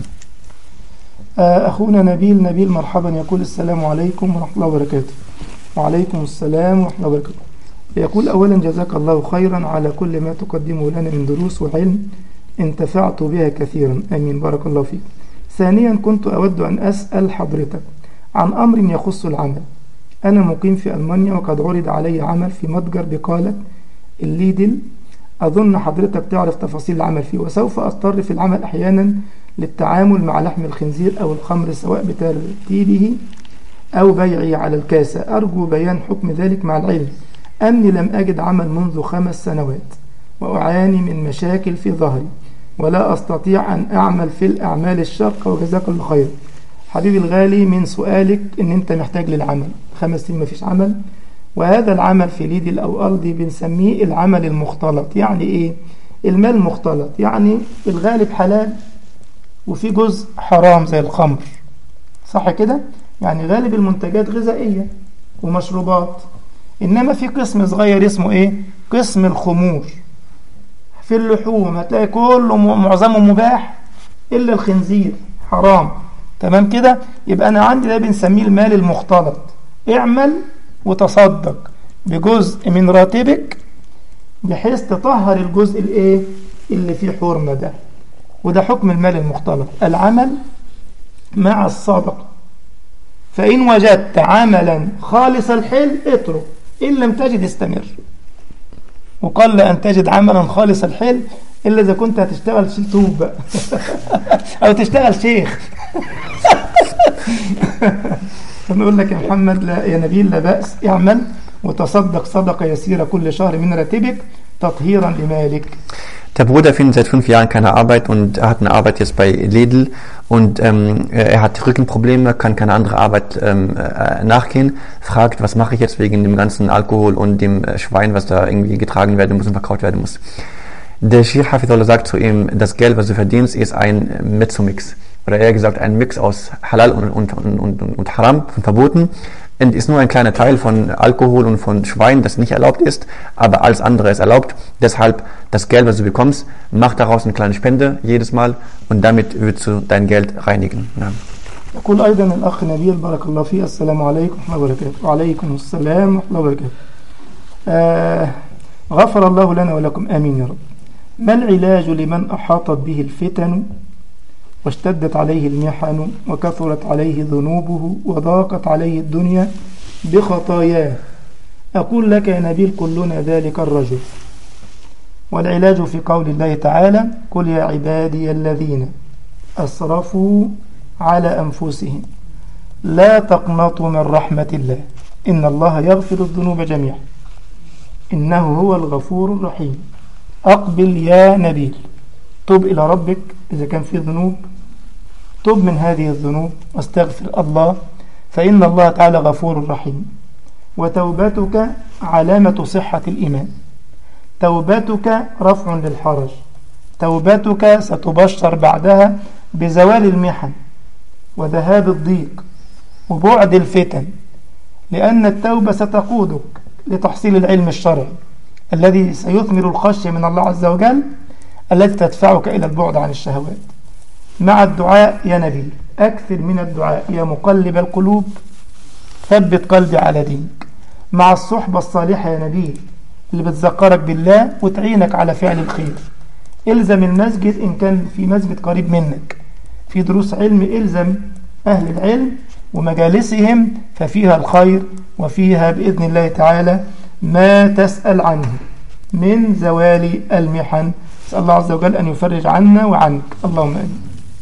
أخونا نبيل نبيل مرحبا، يقول السلام عليكم ورحمة الله وبركاته. وعليكم السلام ورحمة الله وبركاته. يقول أولا جزاك الله خيرا على كل ما تقدمه لنا من دروس وعلم، انتفعت بها كثيرا، آمين، بارك الله فيك. ثانيا كنت أود أن أسأل حضرتك عن أمر يخص العمل. أنا مقيم في ألمانيا وقد عرض علي عمل في متجر بقالة الليدل، أظن حضرتك تعرف تفاصيل العمل فيه، وسوف أضطر في العمل أحيانا للتعامل مع لحم الخنزير أو الخمر سواء بترتيبه أو بيعه على الكاسة. أرجو بيان حكم ذلك مع العلم أني لم أجد عمل منذ خمس سنوات وأعاني من مشاكل في ظهري ولا أستطيع أن أعمل في الأعمال الشاقة، وجزاك الله خير. حبيبي الغالي، من سؤالك أن أنت محتاج للعمل، خمس سنين ما فيش عمل، وهذا العمل في ليدل أو أرضي بنسميه العمل المختلط. يعني إيه المال مختلط؟ يعني الغالب حلال وفي جزء حرام زي الخمر، صح كده؟ يعني غالب المنتجات غذائية ومشروبات. إنما في قسم صغير اسمه إيه؟ قسم الخمور. في اللحوم هتلاقي كله معظمه مباح إلا الخنزير حرام. تمام كده؟ يبقى أنا عندي ده بنسميه المال المختلط. اعمل وتصدق بجزء من راتبك بحيث تطهر الجزء الايه اللي فيه حرمة ده. وده حكم المال المختلط، العمل مع الصدقة. فإن وجدت عملا خالص الحل اترك، إن لم تجد استمر. وقل أن تجد عملا خالص الحل إلا إذا كنت هتشتغل شلتوب بقى أو تشتغل شيخ فنقول لك يا محمد لا يا نبيل لا بأس، اعمل وتصدق صدقة يسيرة كل شهر من راتبك تطهيرا لمالك. Der Bruder findet seit fünf Jahren keine Arbeit und er hat eine Arbeit jetzt bei Lidl und ähm, er hat Rückenprobleme, kann keine andere Arbeit ähm, äh, nachgehen, fragt, was mache ich jetzt wegen dem ganzen Alkohol und dem äh, Schwein, was da irgendwie getragen werden muss und verkauft werden muss. Der Sheikh Hafidullah sagt zu ihm, das Geld, was du verdienst, ist ein Mezzomix. Oder eher gesagt ein Mix aus Halal und, und, und, und, und Haram, von Verboten. Und ist nur ein kleiner Teil von Alkohol und von Schwein, das nicht erlaubt ist, aber alles andere ist erlaubt. Deshalb das Geld, was du bekommst, mach daraus eine kleine Spende jedes Mal und damit wirst du dein Geld reinigen. Ja. يقول أيضا الأخ نبيل بارك الله فيه السلام عليكم ورحمة الله وبركاته. وعليكم السلام ورحمة الله وبركاته. آه غفر الله لنا ولكم آمين يا رب. ما العلاج لمن أحاطت به الفتن واشتدت عليه المحن وكثرت عليه ذنوبه وضاقت عليه الدنيا بخطاياه؟ أقول لك يا نبيل كلنا ذلك الرجل. والعلاج في قول الله تعالى قل يا عبادي الذين أسرفوا على أنفسهم لا تقنطوا من رحمة الله إن الله يغفر الذنوب جميعا إنه هو الغفور الرحيم. أقبل يا نبيل، تب إلى ربك إذا كان في ذنوب، تب من هذه الذنوب واستغفر الله فإن الله تعالى غفور رحيم. وتوبتك علامة صحة الإيمان، توبتك رفع للحرج، توبتك ستبشر بعدها بزوال المحن وذهاب الضيق وبعد الفتن، لأن التوبة ستقودك لتحصيل العلم الشرعي الذي سيثمر الخشية من الله عز وجل التي تدفعك إلى البعد عن الشهوات. مع الدعاء يا نبي، أكثر من الدعاء يا مقلب القلوب ثبت قلبي على دينك. مع الصحبة الصالحة يا نبي اللي بتذكرك بالله وتعينك على فعل الخير. إلزم المسجد إن كان في مسجد قريب منك في دروس علم، إلزم أهل العلم ومجالسهم ففيها الخير وفيها بإذن الله تعالى ما تسأل عنه من زوال المحن. أسأل الله عز وجل أن يفرج عنا وعنك اللهم آمين.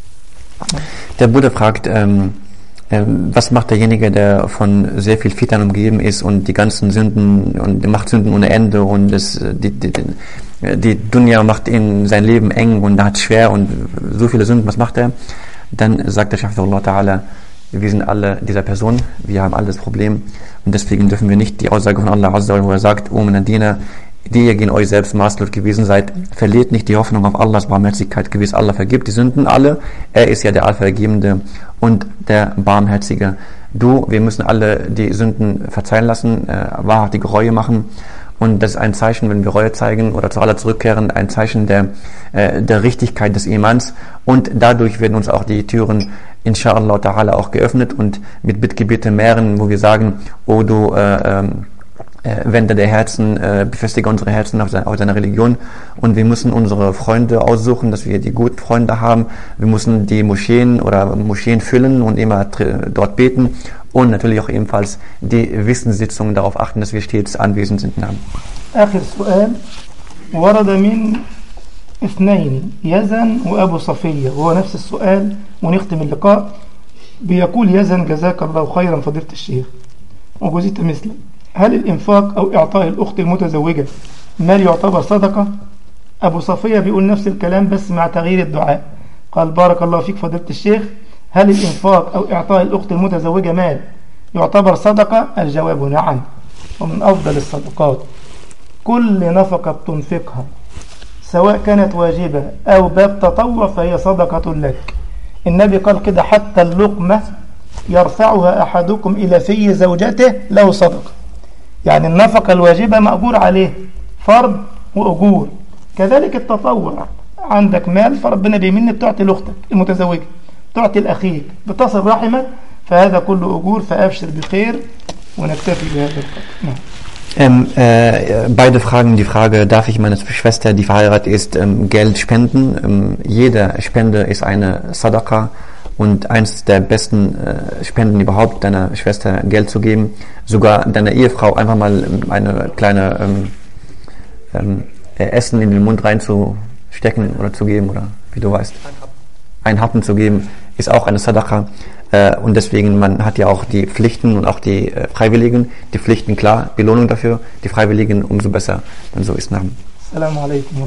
Der Bruder fragt, ähm, ähm, was macht derjenige, der von sehr viel Fitan umgeben ist und die ganzen Sünden und die macht Sünden ohne Ende und das, die, die, die Dunya macht ihn sein Leben eng und er hat schwer und so viele Sünden, was macht er? Dann sagt der Schafirullah Ta'ala, wir sind alle dieser Person, wir haben alle das Problem und deswegen dürfen wir nicht die Aussage von Allah Azza wa Jalla, wo er sagt, O meine Diener, die ihr gegen euch selbst maßlos gewesen seid, verliert nicht die Hoffnung auf Allahs Barmherzigkeit, gewiss Allah vergibt die Sünden alle, er ist ja der Allvergebende und der Barmherzige. Du, wir müssen alle die Sünden verzeihen lassen, äh, wahrhaftige Reue machen und das ist ein Zeichen, wenn wir Reue zeigen oder zu Allah zurückkehren, ein Zeichen der, äh, der Richtigkeit des Imans und dadurch werden uns auch die Türen Insha'Allah Ta'ala auch geöffnet und mit Bittgebete mehren, wo wir sagen, oh du äh, ähm, Wende der Herzen, äh, befestige unsere Herzen auf, seine, auf seiner Religion und wir müssen unsere Freunde aussuchen, dass wir die guten Freunde haben. Wir müssen die Moscheen oder Moscheen füllen und immer dort beten und natürlich auch ebenfalls die Wissenssitzungen darauf achten, dass wir stets anwesend sind. آخر سؤال ورد من اثنين يزن وأبو صفية وهو نفس السؤال ونختم اللقاء. بيقول يزن جزاك الله خيرا فضيلة الشيخ وجزيت مثله، هل الإنفاق أو إعطاء الأخت المتزوجة مال يعتبر صدقة؟ أبو صفية بيقول نفس الكلام بس مع تغيير الدعاء. قال بارك الله فيك فضيلة الشيخ، هل الإنفاق أو إعطاء الأخت المتزوجة مال يعتبر صدقة؟ الجواب نعم، ومن أفضل الصدقات. كل نفقة تنفقها سواء كانت واجبة أو باب تطوع فهي صدقة لك. النبي قال كده حتى اللقمة يرفعها أحدكم إلى في زوجته له صدقة. يعني النفقة الواجبة مأجور عليه، فرض وأجور. كذلك التطوع، عندك مال فربنا بيمن بتعطي لأختك المتزوجة، بتعطي الأخير، بتصل رحمك، فهذا كله أجور. فأبشر بخير ونكتفي بهذا القدر. نعم. Ähm, äh, beide Fragen, die Frage, darf ich meiner Schwester, die verheiratet ist, ähm, Geld spenden? Ähm, jede Spende ist eine Sadaqa und eins der besten äh, Spenden überhaupt, deiner Schwester Geld zu geben. Sogar deiner Ehefrau einfach mal eine kleine ähm, ähm, Essen in den Mund reinzustecken oder zu geben, oder wie du weißt. Ein Happen zu geben, ist auch eine Sadaqa. Äh, und deswegen, man hat ja auch die Pflichten und auch die äh, Freiwilligen. Die Pflichten, klar, Belohnung dafür. Die Freiwilligen umso besser, wenn so ist. Assalamu alaikum.